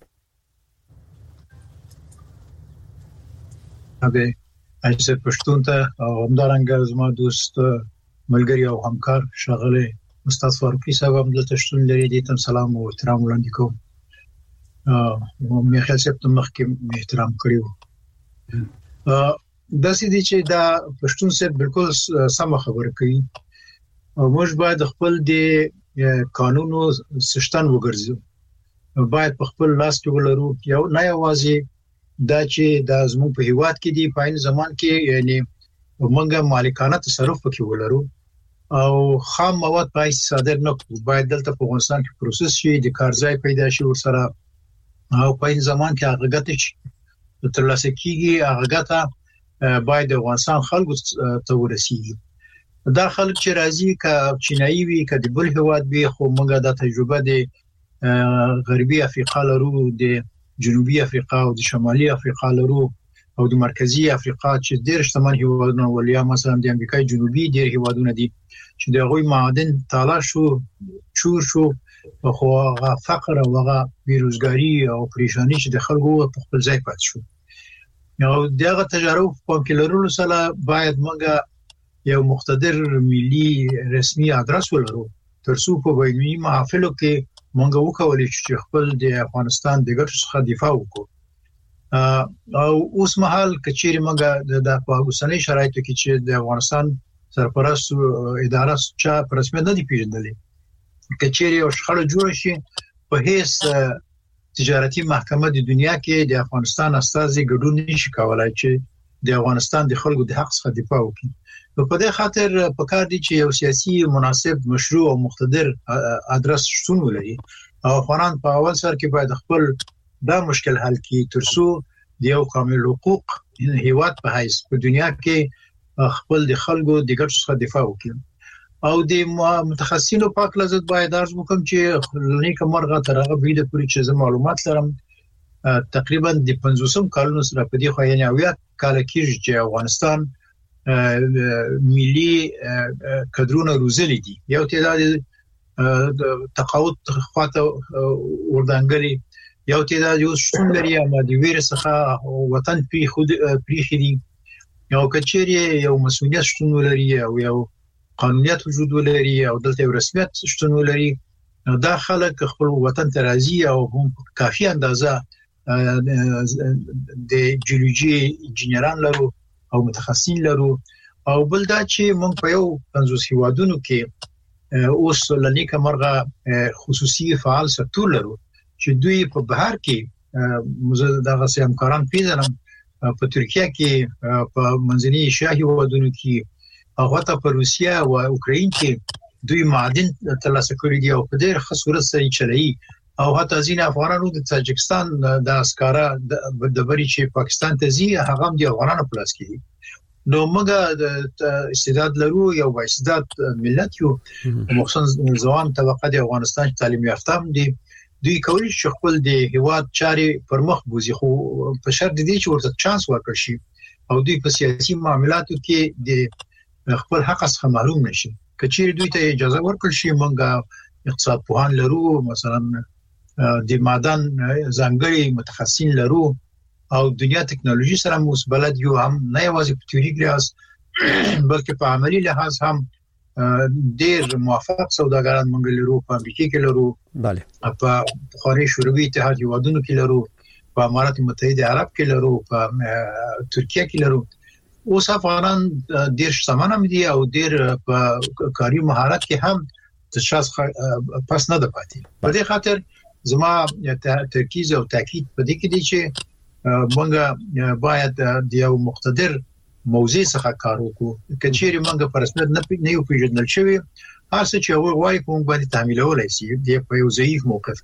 Speaker 9: اوګه اجازه پښتون ته او همدارنګه زما دوست ملګری او همکار شغله استاد فاروقي صاحب هم دلته شتون لري دي تم سلام او احترام وړاندې کوم او مې خیال سپ ته مخکې احترام کړیو دا سې دي چې دا پښتون سره بالکل سم خبره کوي او موږ باید خپل د قانونو سشتن وګرځو باید په خپل لاس کې ولرو یو نه یوازې دا چې د زموږ په هیواد کې دی په این زمان کې یعنی موږ مالکانه تصرف وکړو ولرو او خام مواد پای صادر نه کوو باید دلته په افغانستان کې پروسس شي د کارځای پیدا شي ورسره او په این زمان کې هغه ګټه چې ترلاسه کیږي هغه ګټه باید د افغانستان خلکو ته ورسیږي دا خلک چې راځي ک چینایي وي ک د بل هیواد وي خو موږ دا تجربه د غربي افریقا لرو د جنوبي افریقا او د شمالي افریقا لرو او د مرکزی افریقا چې ډېر شتمن هیوادونه ولیا مثلا د امریکای جنوبي ډېر هیوادونه دي چې د غوي معادن تالا شو چور شو خو هغه فقر او هغه بیروزګاری او پریشانی چې د خلکو په خپل ځای پات شو نو دغه تجارب په کې لرلو سره باید موږ یو مقتدر ملي رسمي ادرس ولرو ترڅو په بیني محافلو کې موږ وکولای شو چې خپل د افغانستان د ګټو څخه دفاع وکړو او اوس مهال کچېری موږ د افغانستاني شرایطو کې چې د افغانستان سرپرست اداره چې په رسمیت نه دی پیژندلې کچېری او شخړه جوړ شي په هیڅ تجارتي محکمه د دنیا کې د افغانستان استازي ګډون نشي کولای چې د افغانستان د خلکو د حق څخه دفاع وکړي نو په دې خاطر په کار دي چې یو سیاسي مناسب مشروع او مقتدر ادرس شتون ولري او افغانان په اول سر کې باید خپل دا مشکل حل کړي ترڅو د یو کامل حقوق هیواد په حیث په دنیا کې خپل د خلکو د ګټو څخه دفاع وکړي او د متخصصینو پاک لزت باید درز وکم چې لنیک مرغه تر هغه بيد پوری چې معلومات لرم تقریبا د پنځوسم کالونو سره په دې خو یې اویا کال کې چې افغانستان ملي کډرونه روزلې دي یو تعداد تقاعد خواته وردانګري یو تعداد یو شتون لري اما د ویر څخه وطن پی خود پریخي دي یو کچېری یو مسؤلیت شتون لري او یو قانونیت وجود لري او دلته رسمیت شتون لري دا خلک خپل وطن ته راځي او هم کافي اندازه د جیولوژي انجنیران لرو او متخصصین لرو او بل دا چې موږ په یو پنځوس هیوادونو کې اوس لنیک مرغه خصوصي فعال سکتور لرو چې دوی په بهر کې مزه دغه سم کاران پیژنم په ترکیه کې په منځني ایشیا هیوادونو کې هغه ته په روسیا او اوکراین کې دوی معدن ترلاسه کړی دي او په ډېر ښه صورت سره چلایي او حتی ځینې افغانانو د تاجکستان د اسکارا د بری چې پاکستان ته ځي هغه هم د افغانانو په لاس کې دي نو موږ د استعداد لرو یو استعداد ملت یو مخصوص ځوان طبقه د افغانستان تعلیم یافته دي دوی کولی شي خپل د هیواد چاري پر مخ بوزي خو په شرط دي چې ورته چانس ورکړي شي او دوی په سیاسي معاملاتو کې د خپل حق څخه معلوم نشي کچېری دوی ته اجازه ورکړي شي موږ اقتصاد پوهان لرو مثلا د معدن ځانګړي متخصصین لرو او دنیا ټکنالوژي سره موږ بلد یو هم نه یوازې په تیوري لحاظ بلکې په عملی لحاظ هم ډېر موافق سوداګران موږ لرو په امریکا کې لرو
Speaker 4: bale
Speaker 9: په خارج شوروي اتحاد هیوادونو کې لرو په امارات متحده عرب کې لرو په ترکیه کې لرو اوس افغانان ډېر شتمن دي او ډېر په کاري مهارت کې هم تشخیص پس نه ده پاتې په دې خاطر زما ترکیز او تاکید په دې کې دي چې موږ باید د یو مقتدر موضوع څخه کار وکړو کچېری موږ په رسمیت نه نه یو پیژندل شوی هر څه چې وایي کوم باندې تعمیلولای شي د په یو ضعیف موقف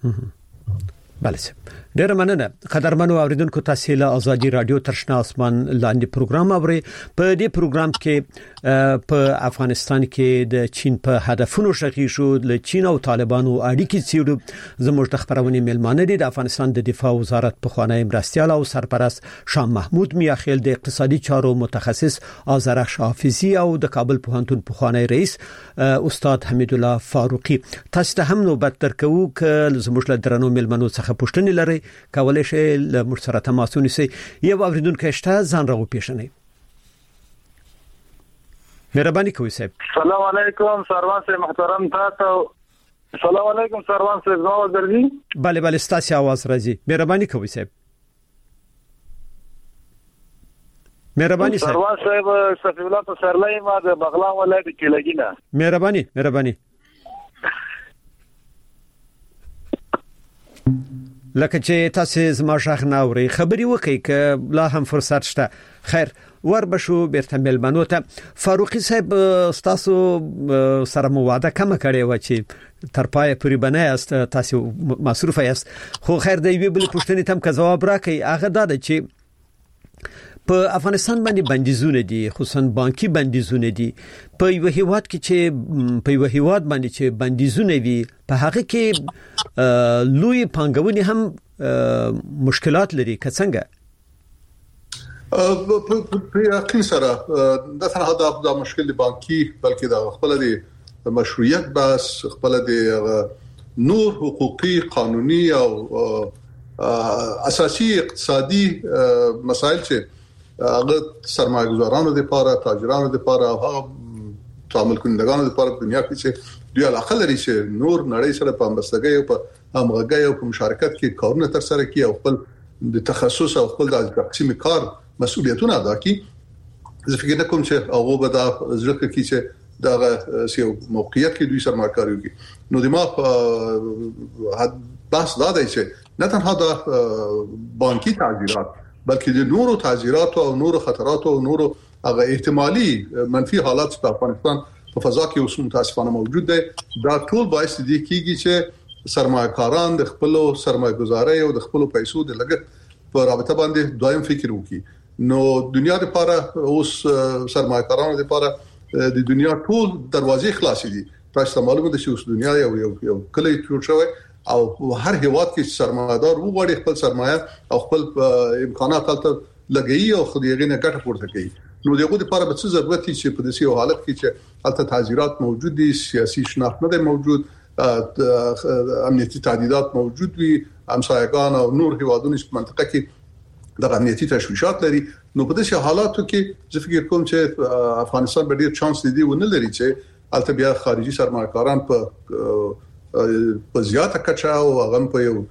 Speaker 4: bale ډیر مننه قدرمنو اوریدونکو تاسو له ازادي رادیو ترشنا اسمان لاندې پروګرام اوري په دې پروګرام کې په افغانستان کې د چین په هدفونو شخې شو له چین او طالبانو اړیکې څیړو زموږ د خبرونې ملمانه دي د افغانستان د دفاع وزارت په خوانی مرستيال او سرپرست شاه محمود میاخیل د اقتصادي چارو متخصص آذرخش حافظي او د کابل پوهنتون په خوانی رئیس استاد حمید الله فاروقي تاسو ته هم نوبت درکو ک زموږ له درنو ملمنو څخه پوښتنې لري کولای شي له مرسته تماسونی سي یو اوریدونکو شته ځان راغو پیښنه مهرباني کوئ صاحب.
Speaker 10: السلام علیکم سروان صاحب محترم تاسو. السلام علیکم سروان صاحب نو درځي.
Speaker 4: bale bale ستاسو आवाज راځي. مهرباني کوئ صاحب. مهرباني صاحب.
Speaker 10: سروان صاحب صفی الله پسرلای ما د بغلان ولایت کې لګینا.
Speaker 4: مهرباني مهرباني. لکه چې تاسو زما شاخ ناوري خبري وکي ک لا هم فرصت شته. خیر ور بشو بیرته ملمنو ته. فاروقي صاحب تاسو سره مواده کم کړی و چې تر پای پوری بنای است تاسو مصروف یاست. خو خیر دی وی بل پښتني تم که جواب راکړي هغه دا چې په افغانستان باندې بندیزونه دي خصوصا بانکي بندیزونه دي په یو هیواد کې چې په یو هیواد باندې چې بندیزونه وي په هغه کې لوی پانګونې هم مشکلات لري که څنګه
Speaker 7: په یقین سره د تنها د مشکل بانکي بلکې د خپل د مشروعیت بس خپل د نور حقوقي قانوني او اساسي اقتصادي مسائل چې هغه سرمایه‌ګزارانو لپاره تاجرانو لپاره او هغه تعامل کوونکو لپاره په دنیا کې چې دوی علاقه لري چې نور نړۍ سره په همبستګۍ او په همغږۍ او په مشارکت کې کارونه تر سره کوي او خپل د تخصص او خپل د تقسیم کار مسؤلیتونه ادا کوي. زه فکر کوم چې هغه به دا ځکه کې چې دا سیو موقعیت کې دوی سرمایه‌کاري کوي. نو د ما بحث دا دی چې نه تنها د بانکي تعزیرات بلکې د نورو تعزیرات او نورو خطرات او نورو هغه احتمالي منفي حالات په افغانستان په فضا کې اوس متاسفانه موجود دي. دا ټول باعث دي کیږي چې سرمایه‌کاران د خپل سرمایه‌ګزاري او د خپل پیسو د لګښت په رابطه باندې دویم فکر وکړي. نو دنیا لپاره اوس سرمایه‌کارانو لپاره د دنیا ټول دروازې خلاصې دي. تاسو معلومه ده چې اوس دنیا یو یو کلی جوړ شوی او هر هیواد کې سرمایدار وګړي خپل سرمایه او خپل امکانات تل لګي او خو دې غنه ګټه پورته کوي. نو دغه لپاره به څه ضرورت دي چې په دې حالت کې چې البته تعزیرات موجود دي سیاسي شناخت نه موجود امنیتي تعدیلات موجود وي همسایگان او نور هیوادونو په منطقه کې د امنیتي تشویشات لري. نو په دې حالاتو کې زه فکر کوم چې افغانستان به ډیر چانس لري ونه لري چې البته بیا خارجي سرمایه‌کاران په په زیاته کچا او هغه په یو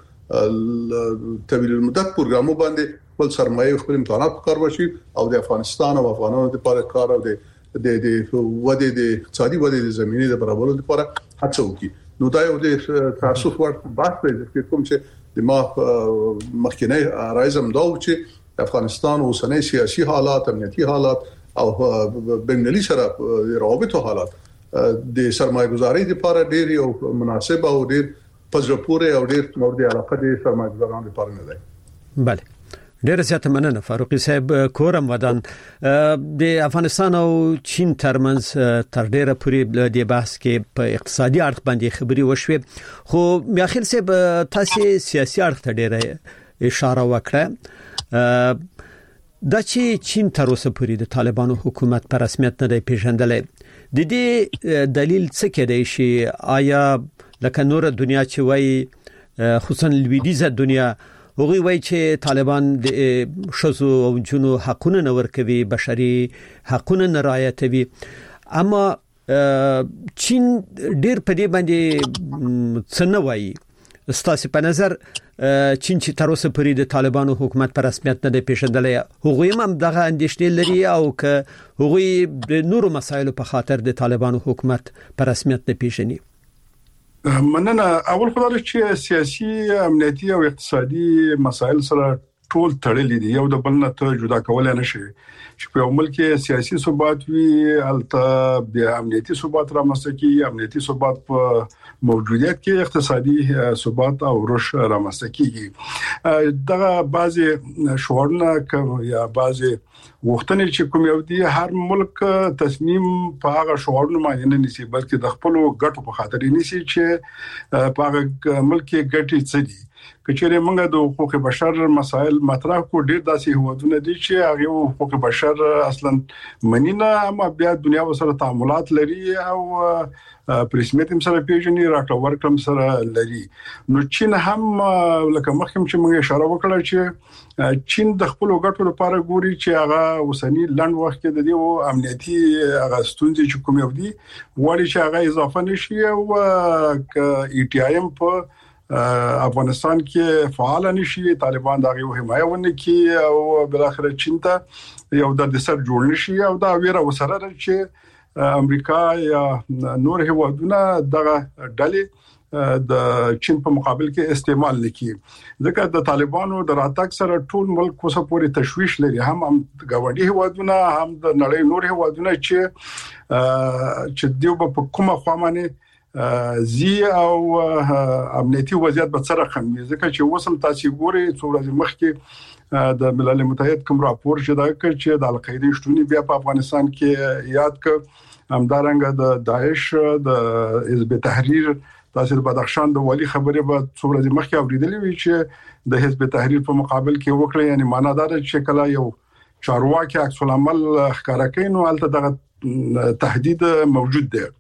Speaker 7: طویل المدت پروګرامو باندې خپل سرمایه خپل امکانات کار وشي او د افغانستان او افغانانو لپاره کار او د د د وده د اقتصادي وده د زمینه د برابرولو لپاره هڅه وکړي. نو دا یو د تاسو ورته بحث دی کوم چې د ما مخکنی راځم دا و چې افغانستان اوسنۍ سیاسي حالات امنیتي حالات او بینالمللي سره روابطو حالات د سرمایه‌ګزاري لپاره ډېر یو مناسب او ډېر پزرپورې او ډېر مورد علاقه د سرمایه‌ګزارانو لپاره نه دی.
Speaker 4: بله ډېر زیاته مننه فاروقي صاحب. کورم ودان د افغانستان او چین ترمنځ تر ډېره پورې د بحث کې په اقتصادي اړخ باندې خبري وشوي خو میاخیل صاحب تاسو سیاسي اړخ ته ډېره اشاره وکړه. دا چې چین تر اوسه پورې د طالبانو حکومت په رسمیت نه دی پیژندلی د دې دلیل څه کېدای شي؟ آیا لکه نور دنیا چې وای خصوصا لویدیزه دنیا هغوی وای چې طالبان د شذو او جنو حقونه نه ورکوي بشري حقونه نه رعایتوي اما چین ډیر په دې باندې څه نه وایي. ستاسو په نظر چین چې تر اوسه پورې د طالبانو حکومت په رسمیت نه دی پیژندلی هغوی هم دغه اندېښنې لري او که هغوی د نورو مسایلو په خاطر د طالبانو حکومت په رسمیت نه پیژني؟
Speaker 8: مننه. اول خبره چې سیاسي امنیتي او اقتصادي مسایل سره ټول تړلي دي یو د بل نه ته جدا کولای نشي. چې په یو ملک کې سیاسي ثبات وي البته بیا امنیتي ثبات رامنځته کیږي امنیتي ثبات په موجودیت کې اقتصادي ثبات او رشد رامنځته کیږي. دغه بعضي شعارونه یا بعضي وختونه چې کوم یو دي هر ملک تصمیم په هغه شعارونه باندې نه نيسي بلکې د خپل ګټو په خاطر نيسي چې په هغه ملک کې ګټي څه دي. کچېره موږ د حقوق بشر مسائل مطرح کو ډیر داسې هوادونه دي چې هغه حقوق بشر اصلا منینه اما بیا دنیا سره تعاملات لري او پرسمیت هم سره پیژني راټو ورکم سره لري. نو چین هم لکه مخکې چې موږ اشاره وکړه چې چین د خپل وګړو لپاره ګوري چې هغه وسنی لند وخت کې د دې امنیتي هغه ستونزې چې کومې ودی وړي چې هغه اضافه نشي او ای ټی آی ایم په افغانستان کې فعال نشي، طالبان دغه حمایت ونه کوي او بل اخر چین ته یو د سر جوړ نشي او دا ویره وسره چې امریکا یا نور هیوادونه دغه ډلې د چین په مقابل کې استعمال نکړي. ځکه د طالبانو د راتګ سره ټول ملک اوسه پورې تشويش لري، هم هم غوړي هیوادونه هم د نړۍ نور هیوادونه چې چې دیو په کومه خوامنه زی او امنیتي وضعیت به سره خمي. ځکه چې وسم تاسو ګوري څو ورځې مخکې د ملل متحد کوم راپور چې دا کړ چې د القاعده شتونی بیا په افغانستان کې یاد کړ، همدارنګه د داعش د حزب تحریر تاسو د بدخشان د ولی خبره به څو ورځې مخکې اوریدلې وی چې د حزب تحریر په مقابل کې وکړي، یعنی معنا دا ده چې کله یو چارواکي عکس العمل ښکارا کوي نو البته دغه تهدید موجود دی.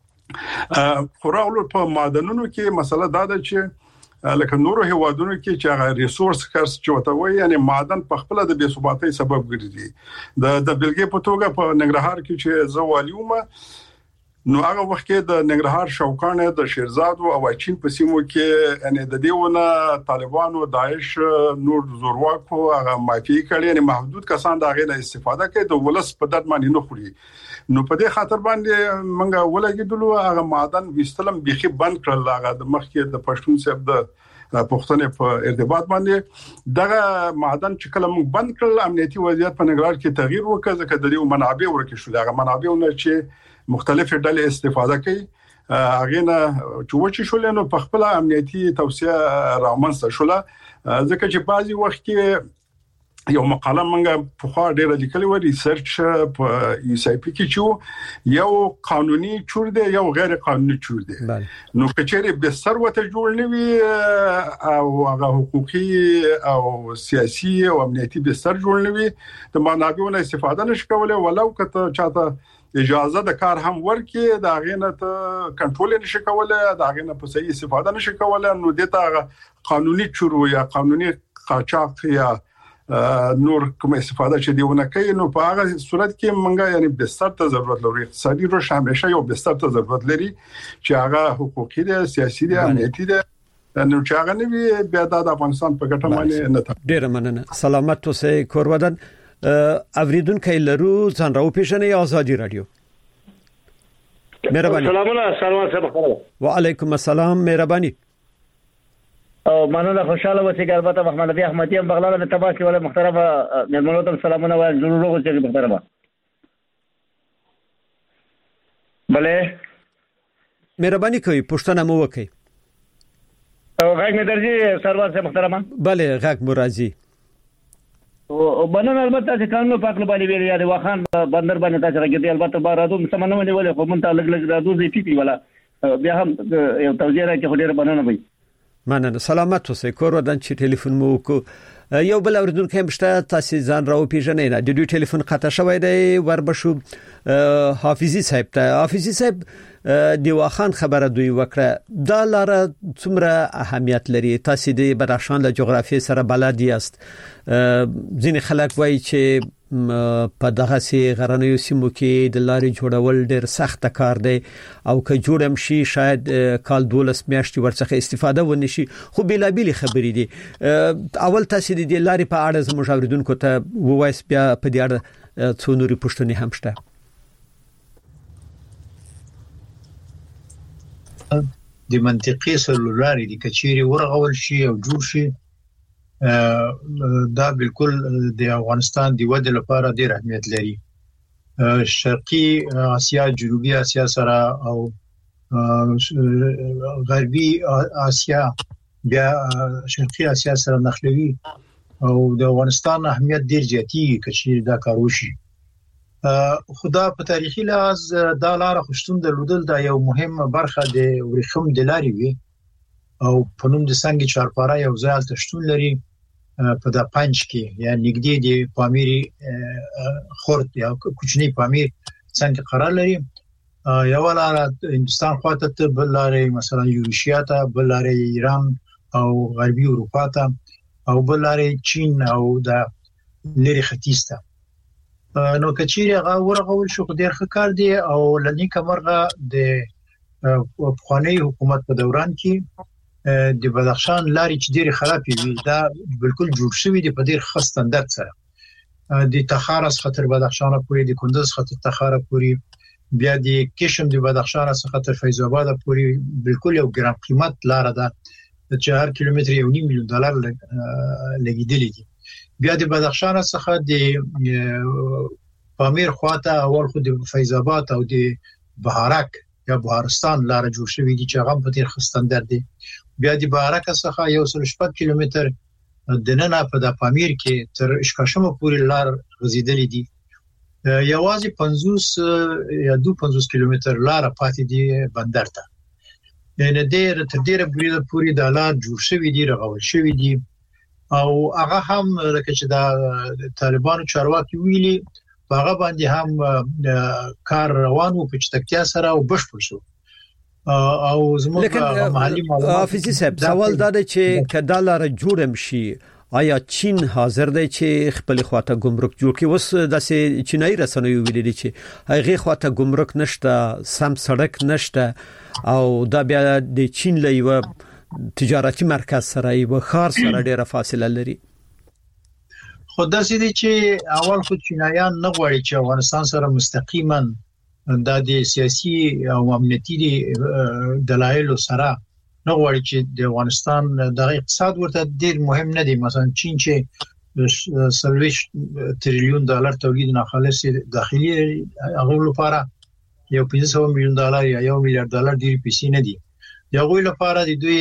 Speaker 8: خورالو په معدنونو کې مسله دا ده چې لکه نورو هیوادونو کې چې هغه ریسورس کارس چوته وي، یعنی معدن په خپل د بے ثباتۍ سبب ګرځي. د د بلګې په توګه په ننګرهار کې چې زوالیوم نو هغه وخت کې د ننګرهار شوکانه د شیرزاد او اچین په سیمو کې یعنی د دیونه طالبانو داعش نور زورواکو هغه مافي کړي، یعنی محدود کسان دا غي استفاده کوي د ولس په درد باندې نه خوري. نو په دې خاطر باندې منګه ولګیدلو هغه معدن وستلم بيخي بند کړل. هغه د مخکې د پښتون صاحب د پښتنې په ارتباط باندې دغه معدن چې کله موږ بند کړل امنیتي وضعیت په ننګرهار کې تغییر وکړ، ځکه د دې منابع ورکه شو. هغه منابعونه چې مختلف ډلې استفاده کوي هغه نه چوچې شول نو په خپل امنیتي توسعه رامنځته شول. ځکه چې بعضي وخت کې یو مقاله منګه په خوا ډېر لیکلې و ریسرچ په ایس آی پی کې چې یو قانوني چور دی یو غیر قانوني چور دی. نو کچېره به ثروت جوړ نوي او هغه حقوقي او سیاسي او امنیتي به سر جوړ نوي د منابعونو استفاده نشي کولای، ولو کته چاته اجازه د کار هم ورکي دا غینه ته کنټرول نشي کولای، دا غینه په صحیح استفاده نشي کولای. نو دته قانوني چور یا قانوني قاچاق یا نور کوم استفاده چې دیونه کوي نو په هغه صورت کې منګه یعنی بستر ته ضرورت لري. اقتصادي روش همیشه یو بستر ته ضرورت لري چې هغه حقوقي دي، سیاسي دي، امنیتي دي. نو چې هغه نوی بیا د افغانستان په ګټه باندې نه ته.
Speaker 4: ډیر مننه. سلامت اوسئ کورودن. اوریدونکو لرو ځان راو پیژنې ازادي رادیو. مهرباني.
Speaker 10: سلام الله سلام صاحب.
Speaker 4: وعلیکم السلام. مهرباني.
Speaker 11: او مننه خوشاله اوسئ. البته محمد علي احمدي هم بغلال د تباسي ولا محترمه مېلمنو ته سلامونه وایم. ضرور اوسئ محترمه. بله
Speaker 4: مهرباني کوي پښتنه مو وکي.
Speaker 11: او غږ مې درځي سرور صاحب محترمه.
Speaker 4: بله غږ مو راځي.
Speaker 11: او مننه البته چې قانون په خپل باندې ویل یاد واخان بندر باندې تاسو راګدي البته بار راځو سمونه ونیول خو مونږ ته لګ لګ راځو زی پی پی ولا بیا هم یو توجیه راکې ډیر مننه وي.
Speaker 4: مننه. سلامت اوسئ کورودن چې ټلیفون مو وکړو. یو بل اوریدونکو هم شته تاسو ځان راو پیژنئ نه د دوی ټلیفون قطع شوی دی وربشو حافظي صاحب ته. حافظي صاحب دی واخان خبره دوی وکړه دا لاره څومره اهمیت لري؟ تاسو د بدخشان له جغرافیې سره بلد یاست. ځینې خلک وایي چې په دغه سي غرنیو سیمو کې د لارې جوړول ډېر سخت کار دی او که جوړم شي شاید کال دولس میاشتې ورڅخه استفاده ونشي، خو بلابل خبرې دي. اول تاسو د لارې په اړه زموږ اوریدونکو ته ووایس بیا په دې اړه څو نوري پوښتنې هم شته.
Speaker 9: د منطقي سلولاري د کچيري ورغول شي او جوړ شي دا بالکل د افغانستان د ودې لپاره ډېر اهمیت لري. شرقي اسیا، جنوبي اسیا سره او غربي اسیا بیا شرقي اسیا سره نخلوي او د افغانستان اهمیت ډېر زیاتی کچيري دا کار وشي. خدا په تاریخي لحاظ دا لار خوشتون درلودل دا یو مهم برخه د ورخم د لاري وي او په نوم د څنګه چارپاره یو ځای تشتون لري په د پنځ کې یا نګدي د پامیر خورد یا کوچنی پامیر څنګه قرار لري یو لاره هندستان خواته ته بل لاره مثلا یوروشیا ته بل لاره ایران او غربي اروپا ته او بل لاره چین او د لری ختیځ ته نو کچيري هغه ورغول شو ډیر ښه کار دی او لنی کمرغه د افغاني حکومت په دوران کې د بدخشان لارې چې ډېر خرابې وي دا بالکل جوړ شوی دی په ډېر ښه ستاندرد سره د تخارس خطر بدخشان پورې د کندز خطر تخاره پورې بیا د کشم د بدخشان څخه تر فیض آباد پورې بالکل یو ګرام قیمت لار ده چې هر کیلومتر یو نیم میلیون ډالر لګیدلی دي بیا د بدخشان څخه د پامیر خواته اول خو د فیض آباد او د بهارک یا بهارستان لار جوړ شوی دي چې هغه په ډېر ښه ستاندرد دي بیا د بهارک څخه یو سل شپږ کیلومتر د نن په د پامیر کې تر اشکاشمه پورې لار غزیدلې دي یوازې پنځوس یا دوه پنځوس کیلومتر لار پاتې دي بندر ته یعنی ډېر تر ډېره پورې د لار جوړ شوی دي رغول شوی دي او هغه هم لکه چې د طالبانو چارواکي ویلي هغه باندې هم کار روان و په چټکتیا سره او بشپړ شو او زموږ محلي معلومات
Speaker 4: حافظي صاحب سوال دا دی چې کله لار جوړم شي آیا چین حاضر دی چې خپل خواته ګمرک جوړ کړي وس داسې چینایي رسنیو ویلي چې هغه خواته ګمرک نشته سم سړک نشته او دا بیا د چین لوي تجارتي مرکز سره یو خار سره ډیره فاصله لري
Speaker 9: خو دا سې دي چې اول خو چینایان نه غواړي چې افغانستان سره مستقیما د سیاسي او امنیتي دلایل سره نه غواړي چې د افغانستان د اقتصاد ورته ډیر مهم نه دی مثلا چین چې سلويش تریلیون ډالر تولید نه خالص داخلي هغه لپاره یو پنځه سوه میلیون ډالر یا یو میلیارډ ډالر ډیر پیسې نه دي یو لپاره د دوی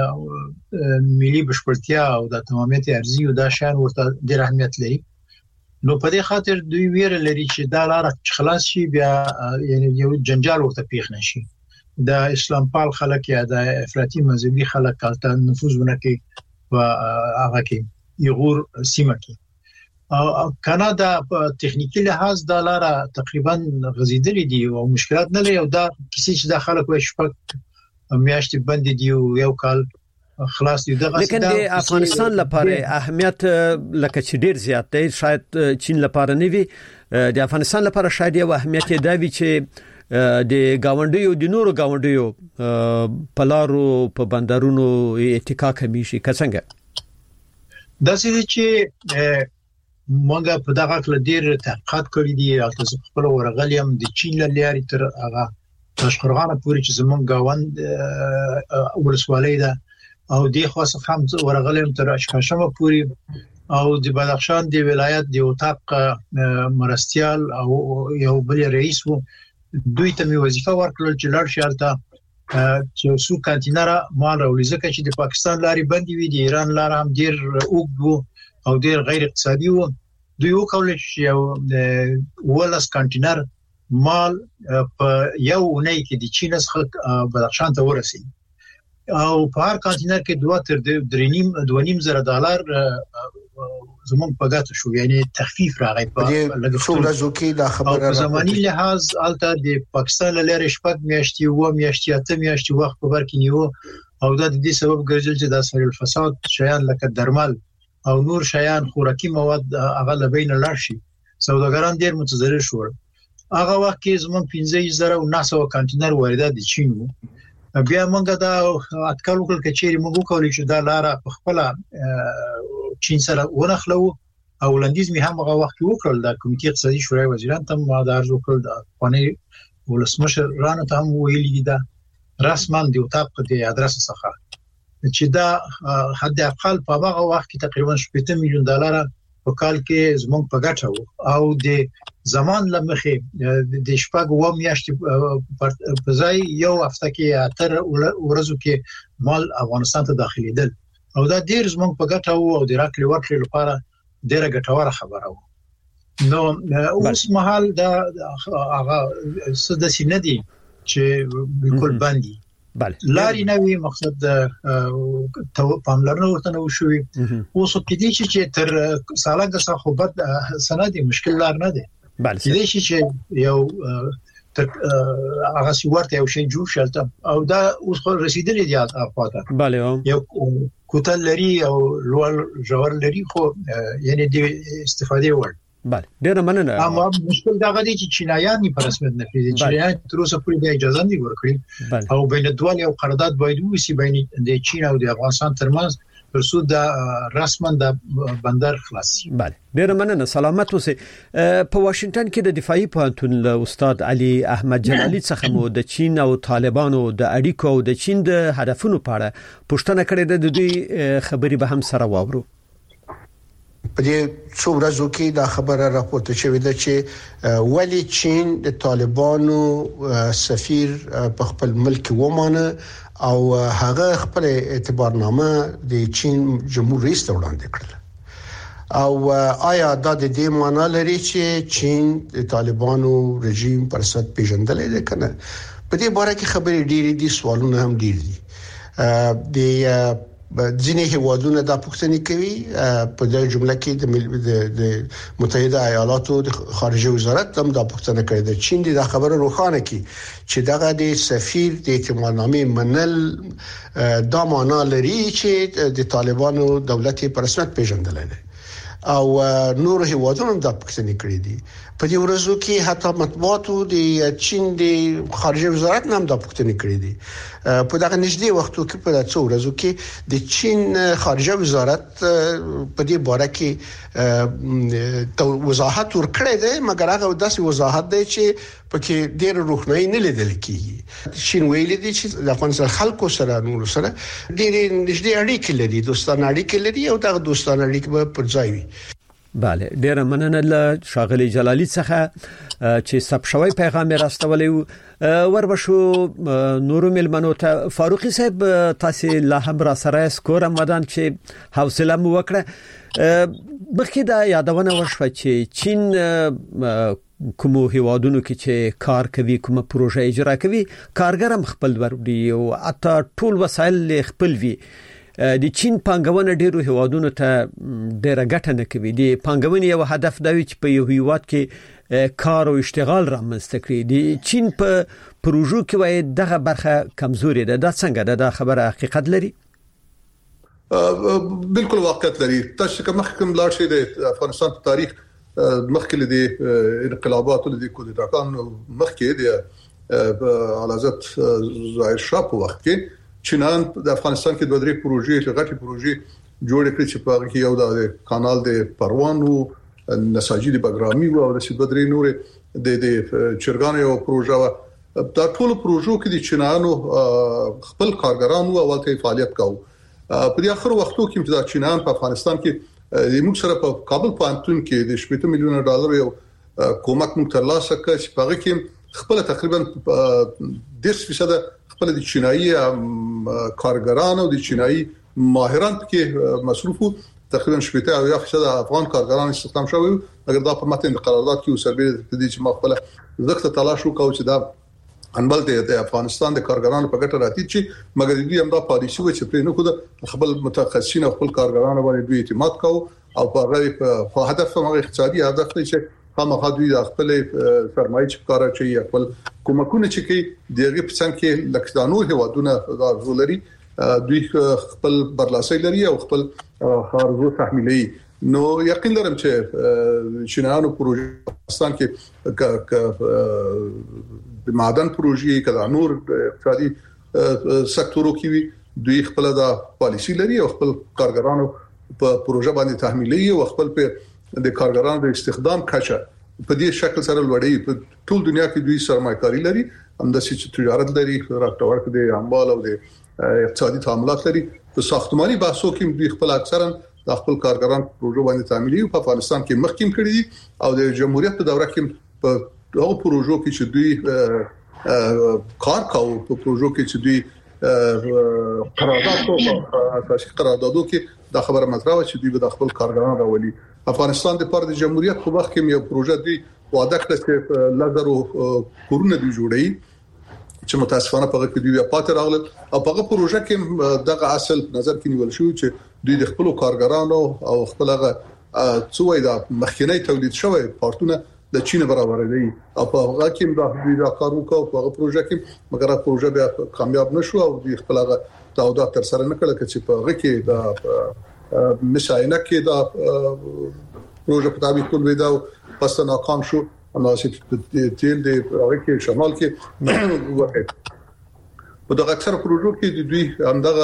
Speaker 9: ملي بشپړتیا او د تمامیت ارزي او د شان ورته ډیر اهمیت لري نو په دې خاطر دوی ویره لري چې دا لار خلاص شي بیا یعنی یو جنجال ورته پیښ نشي د اسلام پال خلک یا د افراطي مذهبي خلک کالته نفوذ ونکړي او هغه کې یغور سیمه کې او کانادا په تخنیکی لحاظ د لار تقریبا غزیدلې دي او مشکلات نه لري او دا کیسې چې د خلکو شپږ میاشتې باندې دی یو کال خلاص دی دغه
Speaker 4: لیکن د افغانستان لپاره اهمیت لکه چې ډیر زیات دی شاید چین لپاره نه وي د افغانستان لپاره شاید یو اهمیت دی چې د گاونډیو د نورو گاونډیو په لارو په بندرونو اتکا کمی شي څنګه
Speaker 9: دا چې چې مونږ په دغه کله ډیر تحقیقات کړی دي او تاسو خپل ورغلیم د چین لاري تر هغه تشخرغانه پوری چې زمونږ گاوند ورسوالۍ ده او دی خاصه هم ورغلیم تر اشکاشمه پوری او د بدخشان دی ولایت دی اوتاق مرستيال او یو بل رئیس وو دوی ته می وظیفه ورکړل چې لړ شالته چې سو کانتینرا مال او لزکه چې د پاکستان لاري بندي وي د ایران لار هم ډیر اوګو او ډیر غیر اقتصادي وو دوی وکول چې ولس کانتینر مال په یو اونۍ کې د چین څخه بدخشان ته ورسي او په هر کانتینر کې دوه تر درې نیم دوه نیم زره ډالر زموږ په ګټه شو یعنی تخفیف راغی په
Speaker 12: لګښتونو کې دا خبره
Speaker 9: په زماني لحاظ الته د پاکستان لاره شپږ میاشتې و میاشتې اته میاشتې وخت په ورکې نیو او دا د دې سبب ګرځول چې د سر الفساد شیان لکه درمل او نور شیان خوراکي مواد هغه لبین لار شي سوداګران ډیر متضرر شول هغه وخت کې زموږ پنځه زره او نه سوه کانټینر واردات دي چین وو بیا موږ دا اټکل وکړ چې چیرې موږ کولی چې دا لار په خپل چین سره ونخلو او لندیز می هم هغه وخت وکړل د کمیټې اقتصادي شورای وزیران ته ما دا ارزو کړل د افغاني ولسمشر رانه ته هم ویلي دي دا رسما دی او تابق دی ادرس څخه چې دا حد اقل په هغه وخت کې تقریبا شپږ میلیون ډالر په کال کې زموږ په ګټه او د زمان لمخه د شپږ و میاشتې په ځای یو هفته کې اتر ورځو کې مال افغانستان ته داخليدل او دا ډیر زموږ په ګټه او د راکړې ورکړې لپاره ډیره ګټوره خبره و نو اوس مهال دا هغه سده سینه دي چې بالکل باندې
Speaker 4: بله
Speaker 9: لاري نوي مقصد تو پاملرنه ورته نو شوې اوس په دې چې تر سالنګ څخه خو بد سندي مشکل لار نه دي
Speaker 4: بله
Speaker 9: دې چې یو تر هغه سیورته یو شی جوړ شلته او دا اوس خو رسیدلې دي افاته
Speaker 4: بله
Speaker 9: یو کوتل لري او لوړ جوړ لري خو یعنی د استفاده وړ
Speaker 4: بله ډیر مننه
Speaker 9: اما مشکل دا غدي چې چینایان په رسمیت نه پیژني چینایان تر اوسه پورې د اجازه نه ورکړي او بین الدول یو قرارداد باید وسی بین د چین او د افغانستان ترمنځ پرسو د رسما د بندر خلاص
Speaker 4: بله ډیر مننه سلامت اوسئ په واشنگټن کې د دفاعي پوهنتون له استاد علي احمد جلالي څخه مو د چین او طالبانو د اړیکو او د چین د هدفونو په اړه پوښتنه کړې ده د دوی خبري به هم سره واورو
Speaker 12: په دې څو ورځو کې دا خبره راپورته شوې ده چې ولی چین د طالبانو سفیر په خپل ملک ومانه او هغه خپل اعتبارنامه د چین جمهور رئیس ته وړاندې کړل او آیا دا د دې معنی لري چې چین د طالبانو رژیم پر ضد پیژندلې ده کنه په دې باره کې خبرې ډېرې دي سوالونه هم ډېر دي د ځینې هیوادونه دا پوښتنه کوي په دې جمله کې د د متحده ایالاتو د خارجه وزارت هم دا پوښتنه کوي د چین د خبرو روښانه کی چې دغه د سفیر د اعتمادنامې منل دا معنا لري چې د طالبانو دولت په رسمیت پیژندل دي او نور هیوادونو دا پوښتنه کړې دي په دې ورځو کې حتی مطبوعاتو د چین د خارجه وزارت هم دا پوښتنه کړې دي په دغه نږدې وختو کې په څو ورځو کې د چین خارجه وزارت په دې باره کې وضاحت ورکړی دی مګر هغه داسې وضاحت دی چې پکې ډېر روښنايي نه لیدل کیږي چین ویلي دي چې د افغانستان خلکو سره نور سره ډېر نږدې اړیکې لري دوستانه اړیکې لري او دغه دوستانه اړیکې به پر ځای وي
Speaker 4: بله ډیر مننه له شاغلي جلالي څخه چې سب شوی پیغام راستولې وربشو نورو ملمنو ته فاروقي صاحب تاسو لا هم را سره سکور مدان چې حوصله مو وکړه بخې دا یادونه وشوه چې چین کوم هیوادونو کې چې کار کوي کوم پروژه اجرا کوي کارګر هم خپل ورډي او اته ټول وسایل خپل وي د چین پنګونه ډیرو هیوادونو ته ډیره ګټه نه کوي د پنګونې یو هدف دا وي چې په یو هیواد کې کار او اشتغال رامنځته کړي د چین په پروژو کې وایي دغه برخه کمزوري ده دا څنګه ده دا خبره حقیقت لري
Speaker 7: بالکل واقعیت لري تاسو کوم محکم لاړ شي د افغانستان په تاریخ مخکې د انقلابات او د کودتاګانو مخکې د علازت ظاهر شاه په وخت کې چینان د افغانستان کې دوه درې پروژې غټي پروژې جوړ کړې چې په هغه کې یو د کانال د پروانو نساجي د بګرامي او د دوه درې نور د د چرګان یو پروژه دا ټول پروژو کې د چینانو خپل کارګرانو اولته فعالیت کاوه په دې اخر وختو کې چې د چینان په افغانستان کې د موږ سره په کابل پوهنتون کې د شپږ میلیونه ډالر یو کومک موږ ترلاسه کړ چې په هغه کې خپل تقریبا دېرش فیصد خپل د چینایي کارګرانو او د چینایي ماهران کې مصروفو تقریبا شپږ او یا فیصد افغان کارګران استخدام شوی اگر دا په متن د قرارداد کې وسربې د دې چې ما خپل زخته تلاش وکاو چې دا انبل د افغانستان د کارګرانو په ګټه راځي چې مګر دوی هم دا پالیسي و چې پرې نه کوده خپل متخصصین خپل کارګرانو باندې دوی اعتماد کوي او په هغه په هدف هم اقتصادي هدف دی چې خامخا دوی د خپل سرمایه چې کار کوي خپل کومکونه چې کوي دغه په څنګه کې لکسدانو هوادونه د زولري دوی خپل برلاسي لري او خپل خارجو تحمیلي نو یقین لرم چې چینانو پروژه پاکستان کې د معدن پروژې کله نور اقتصادي سکتورو کې دوی خپل د پالیسي لري او خپل کارګرانو په پروژه باندې تحمیلي او خپل په د کارګرانو د استخدام کچه په دې شکل سره لوړی په ټول دنیا کې دوی سرمایه‌کاري لري همداسې چې تجارت لري راټورک د اموال او د اقتصادي تعاملات لري په ساختماني بحثو کې دوی خپل اکثرا د خپل کارګران پروژه باندې تعمیلي او په افغانستان کې مخکیم کړی دي او د جمهوریت په دوره کې په هغه پروژو کې چې دوی کار کاوه په پروژو کې چې دوی قرارداد کوي اساسي قراردادو کې د خبره مطرح چې دوی د خپل کارګرانو راولي افغانستان د پر د جمهوریت په وخت کې یو پروژه دوی وعده کړه چې لزرو کورونه دی جوړي چې متاسفانه په کې دوی پاتې راغلل او په هغه پروژه کې دغه اصل نظر کې نیول شو چې دوی د خپل کارګرانو او خپل هغه څوې د مخکنی تولید شوی پارتونه د چین برابر دی او په هغه کې د دوی د کار وکاو په هغه پروژه کې مګر پروژه بیا کامیاب نشو او دوی خپل هغه تعهدات تر سره نه کړل چې په هغه کې د مشاینه کې د پروژه په تابع ټول ویدا پس ناکام شو اناسې تیل د هغه کې شمال کې وکړ په دغه اکثر پروژو کې د دوی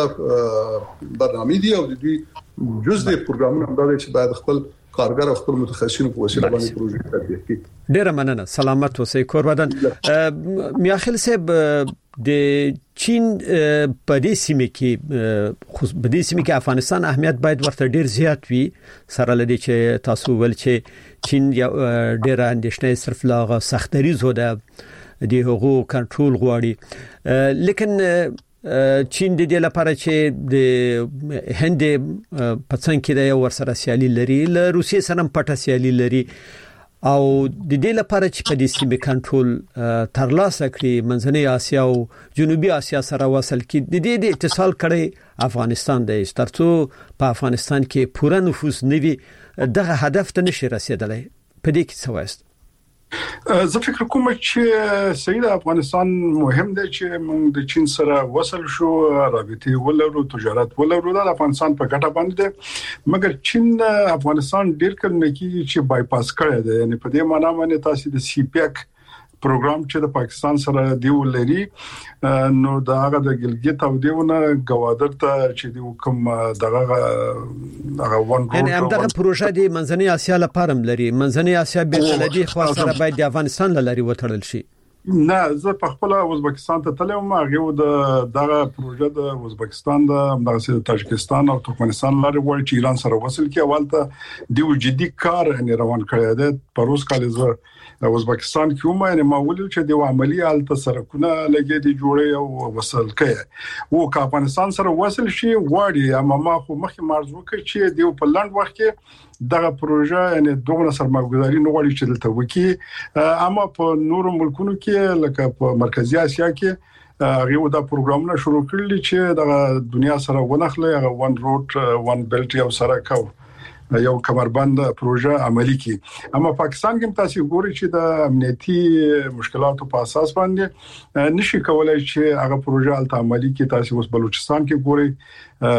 Speaker 7: همدغه برنامه دي او د دوی جز د پروګرامونو همدغه چې باید خپل کارګر او خپل متخصصینو په وسیله باندې پروژې تطبیق کړي.
Speaker 4: ډیر مننه. سلامت اوسئ کورودان. میاخیل صاحب د چین په دې سیمه کې خو په دې سیمه کې افغانستان اهمیت باید ورته ډیر زیات وي سره لدی چې تاسو ول چې چین ډیر اندېښنه صرف لاغه سختري زوده د حقوق کنټرول غواړي لیکن چین د دې لپاره چې د هند په څنګه کې د ورسره سیالي لري له روسیې سره پټه سیالي لري او د دې لپاره چې په دې سیمه کنټرول ترلاسه کړي منځنۍ اسیا او جنوبي اسیا سره وصل کړي د دې د اتصال کړي افغانستان د ترڅو په افغانستان کې پوره نفوذ نوي دغه هدف ته نشي رسیدلی په دې کې څه وایست؟
Speaker 8: زه فکر کوم چې سید افغانستان مهم دی چې موږ د چین سره وصل شو رابطه ولرو تجارت ولرو د افغانستان په ګټه باندې دی مګر چین افغانستان ډیر کله کې چې بایپاس کړی دی یعنی په دې معنی باندې تاسو د سی پی ایک پروګرام چې د پاکستان سره دی ولري نو دا هغه د ګلګت او دیونه گوادر ته چې دی کوم دغه هغه ون روډ
Speaker 4: یعنی همدغه پروژه دی منځنۍ اسیا لپاره لري منځنۍ اسیا به لدی خو سره باید د افغانستان لري وټړل شي.
Speaker 8: نه زه په خپل ازبکستان ته تلم هغه د دغه پروژه د ازبکستان د همدغه د تاجکستان او ترکمنستان لاري وړ چې ایران سره وصل کی اولته دی جدي کار نه روان کړی دی په روز کال زه د ازبکستان کې هم یې معمول چې د عملی حالت سرکونه لګي دي جوړي او وصل کړي او که افغانستان سره وصل شي غواړي اما ما خو مخکې مرزو کې چې دی په لاند وخت کې دغه پروژه یعنی دوه سرمایه‌ګذاري نه غواړي چې دلته وکړي اما په نورو ملکونو کې لکه په مرکزی اسیا کې هغه دا پروګرامونه شروع کړل چې د دنیا سره ونخله هغه ون روټ ون بیلټ یو سره کاو یو کمربند پروژه عملی کی اما پاکستان کې تاسو ګورئ چې د امنیتي مشکلاتو په اساس باندې نشي کولای چې هغه پروژه الته عملی کی تاسو اوس بلوچستان کې ګورئ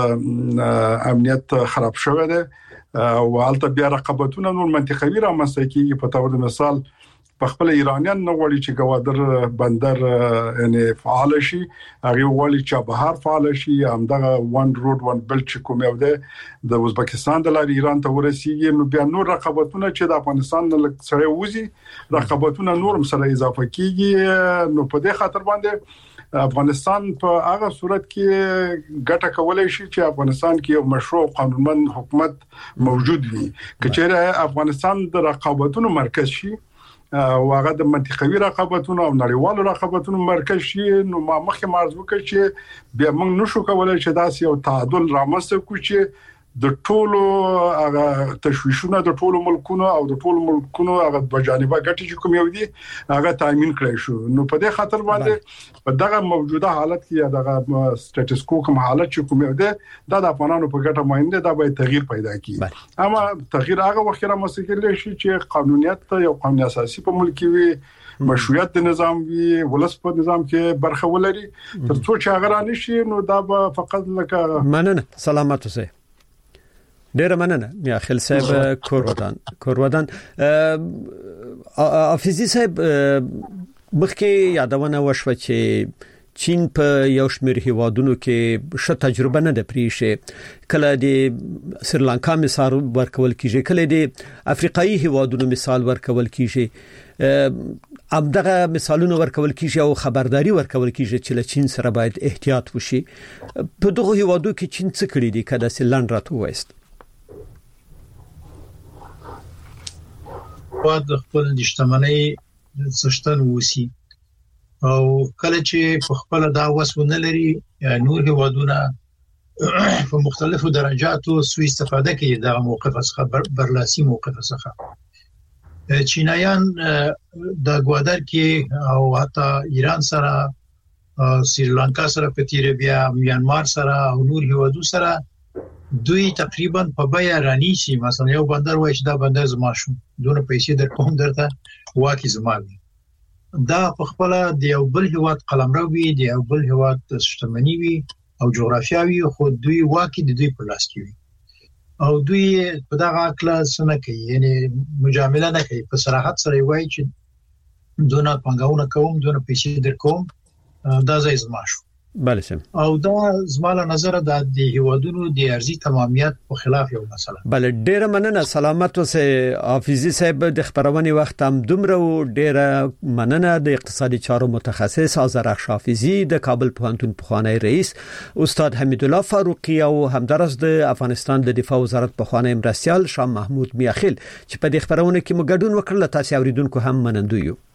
Speaker 8: الته امنیت خراب شوی دی او الته بیا رقابتونه نور منطقوي رامنځته کیږي په تور مثال په خپل ایرانیان نه وړي چې گوادر بندر یعنی فعال شي هغه وړي چې بهر فعال شي همدغه ون روډ ون بیلټ چې کوم یو ده د ازبکستان د لارې ایران ته ورسیږي نو بیا نور رقابتونه چې د افغانستان د سره وځي رقابتونه نور سره اضافه کیږي نو په دې خاطر باندې افغانستان په هغه صورت کې ګټه کولای شي چې افغانستان کې یو مشروع قانونمند حکومت موجود وي کچېره افغانستان د رقابتونو مرکز شي او هغه د منطقوي رقابتونو او نړیوالو رقابتونو مرکز شي نو ما مخکې مرز وکړ چې بیا موږ نشو کولای چې داسې یو تعادل رامنځته کړو چې د ټولو هغه تشویشونه د ټولو ملکونو او د ټولو ملکونو هغه د جانبه ګټې چې کوم یو دي هغه تامین کړی شو نو په دې خاطر باندې په دغه موجوده حالت کې دغه سټیټس کو کوم حالت چې کوم یو دی دا د افغانانو په ګټه ماینده دا به تغییر پیدا کړي اما تغییر هغه وخت را مسکل شي چې قانونیت یو قانون اساسي په ملک کې مشروعیت د نظام وی ولس په نظام کې برخه ولري ترڅو چې هغه رانه شي نو دا به فقط لکه
Speaker 4: مننه سلامت اوسئ. ډیر مننه میاخیل صاحب کورودان کورودان افیزي صاحب مخکې یادونه وشوه چې چین په یو شمېر هیوادونو کې ښه تجربه نه ده پریښې کله د سریلانکا مثال ورکول کیږي کله د افریقایي هیوادونو مثال ورکول کیږي همدغه مثالونه ورکول کیږي او خبرداري ورکول کیږي چې له چین سره باید احتیاط وشي په دغه هیوادو کې چین څه کړی دي کله چې لاند راته وایست
Speaker 9: د خپل اجتماعي سشتن وسی او کله چې په خپل دا وسونه لري نور هیوادونه په مختلفو درجاتو سوء استفاده کوي د موقف څخه برلاسي موقف څخه چینایان د ګوادر کې او حتی ایران سره سریلانکا سره په تیر بیا میانمار سره او نور هیوادو سره دوی تقریبا په بیا رانیسی مثلا یو بندر وای چې دا بندر زما شو دونه پیسې در کوم درته واکې زما دي دا په خپل د یو بل هیواد قلمرو وي د یو بل هیواد شتمنۍ وي او جغرافیاوي خو دوی واکې د دوی په لاس کې وي او دوی په دغه کلاس نه کوي یعنی مجامله نه کوي په صراحت سره وایي چې دونه پنګاونه کوم دونه پیسې در کوم دا ځای زما شو
Speaker 4: بله سم
Speaker 9: او دا زماله نظر د هیوادونو د ارزي تمامیت په خلاف یو مسله
Speaker 4: بله ډیره مننه سلامت اوسه حافظي صاحب د خبرونې وخت هم دومره ډیره مننه د اقتصادي چارو متخصص آذرخش حافظي د کابل پوهنتون پخوانی رئیس استاد حمید الله فاروقی او همدارس د افغانستان د دفاع وزارت پخوانی مرستیال شاه محمود میاخیل چې په دې خبرونه کې مګډون وکړل تاسو اوریدونکو هم منندوی یو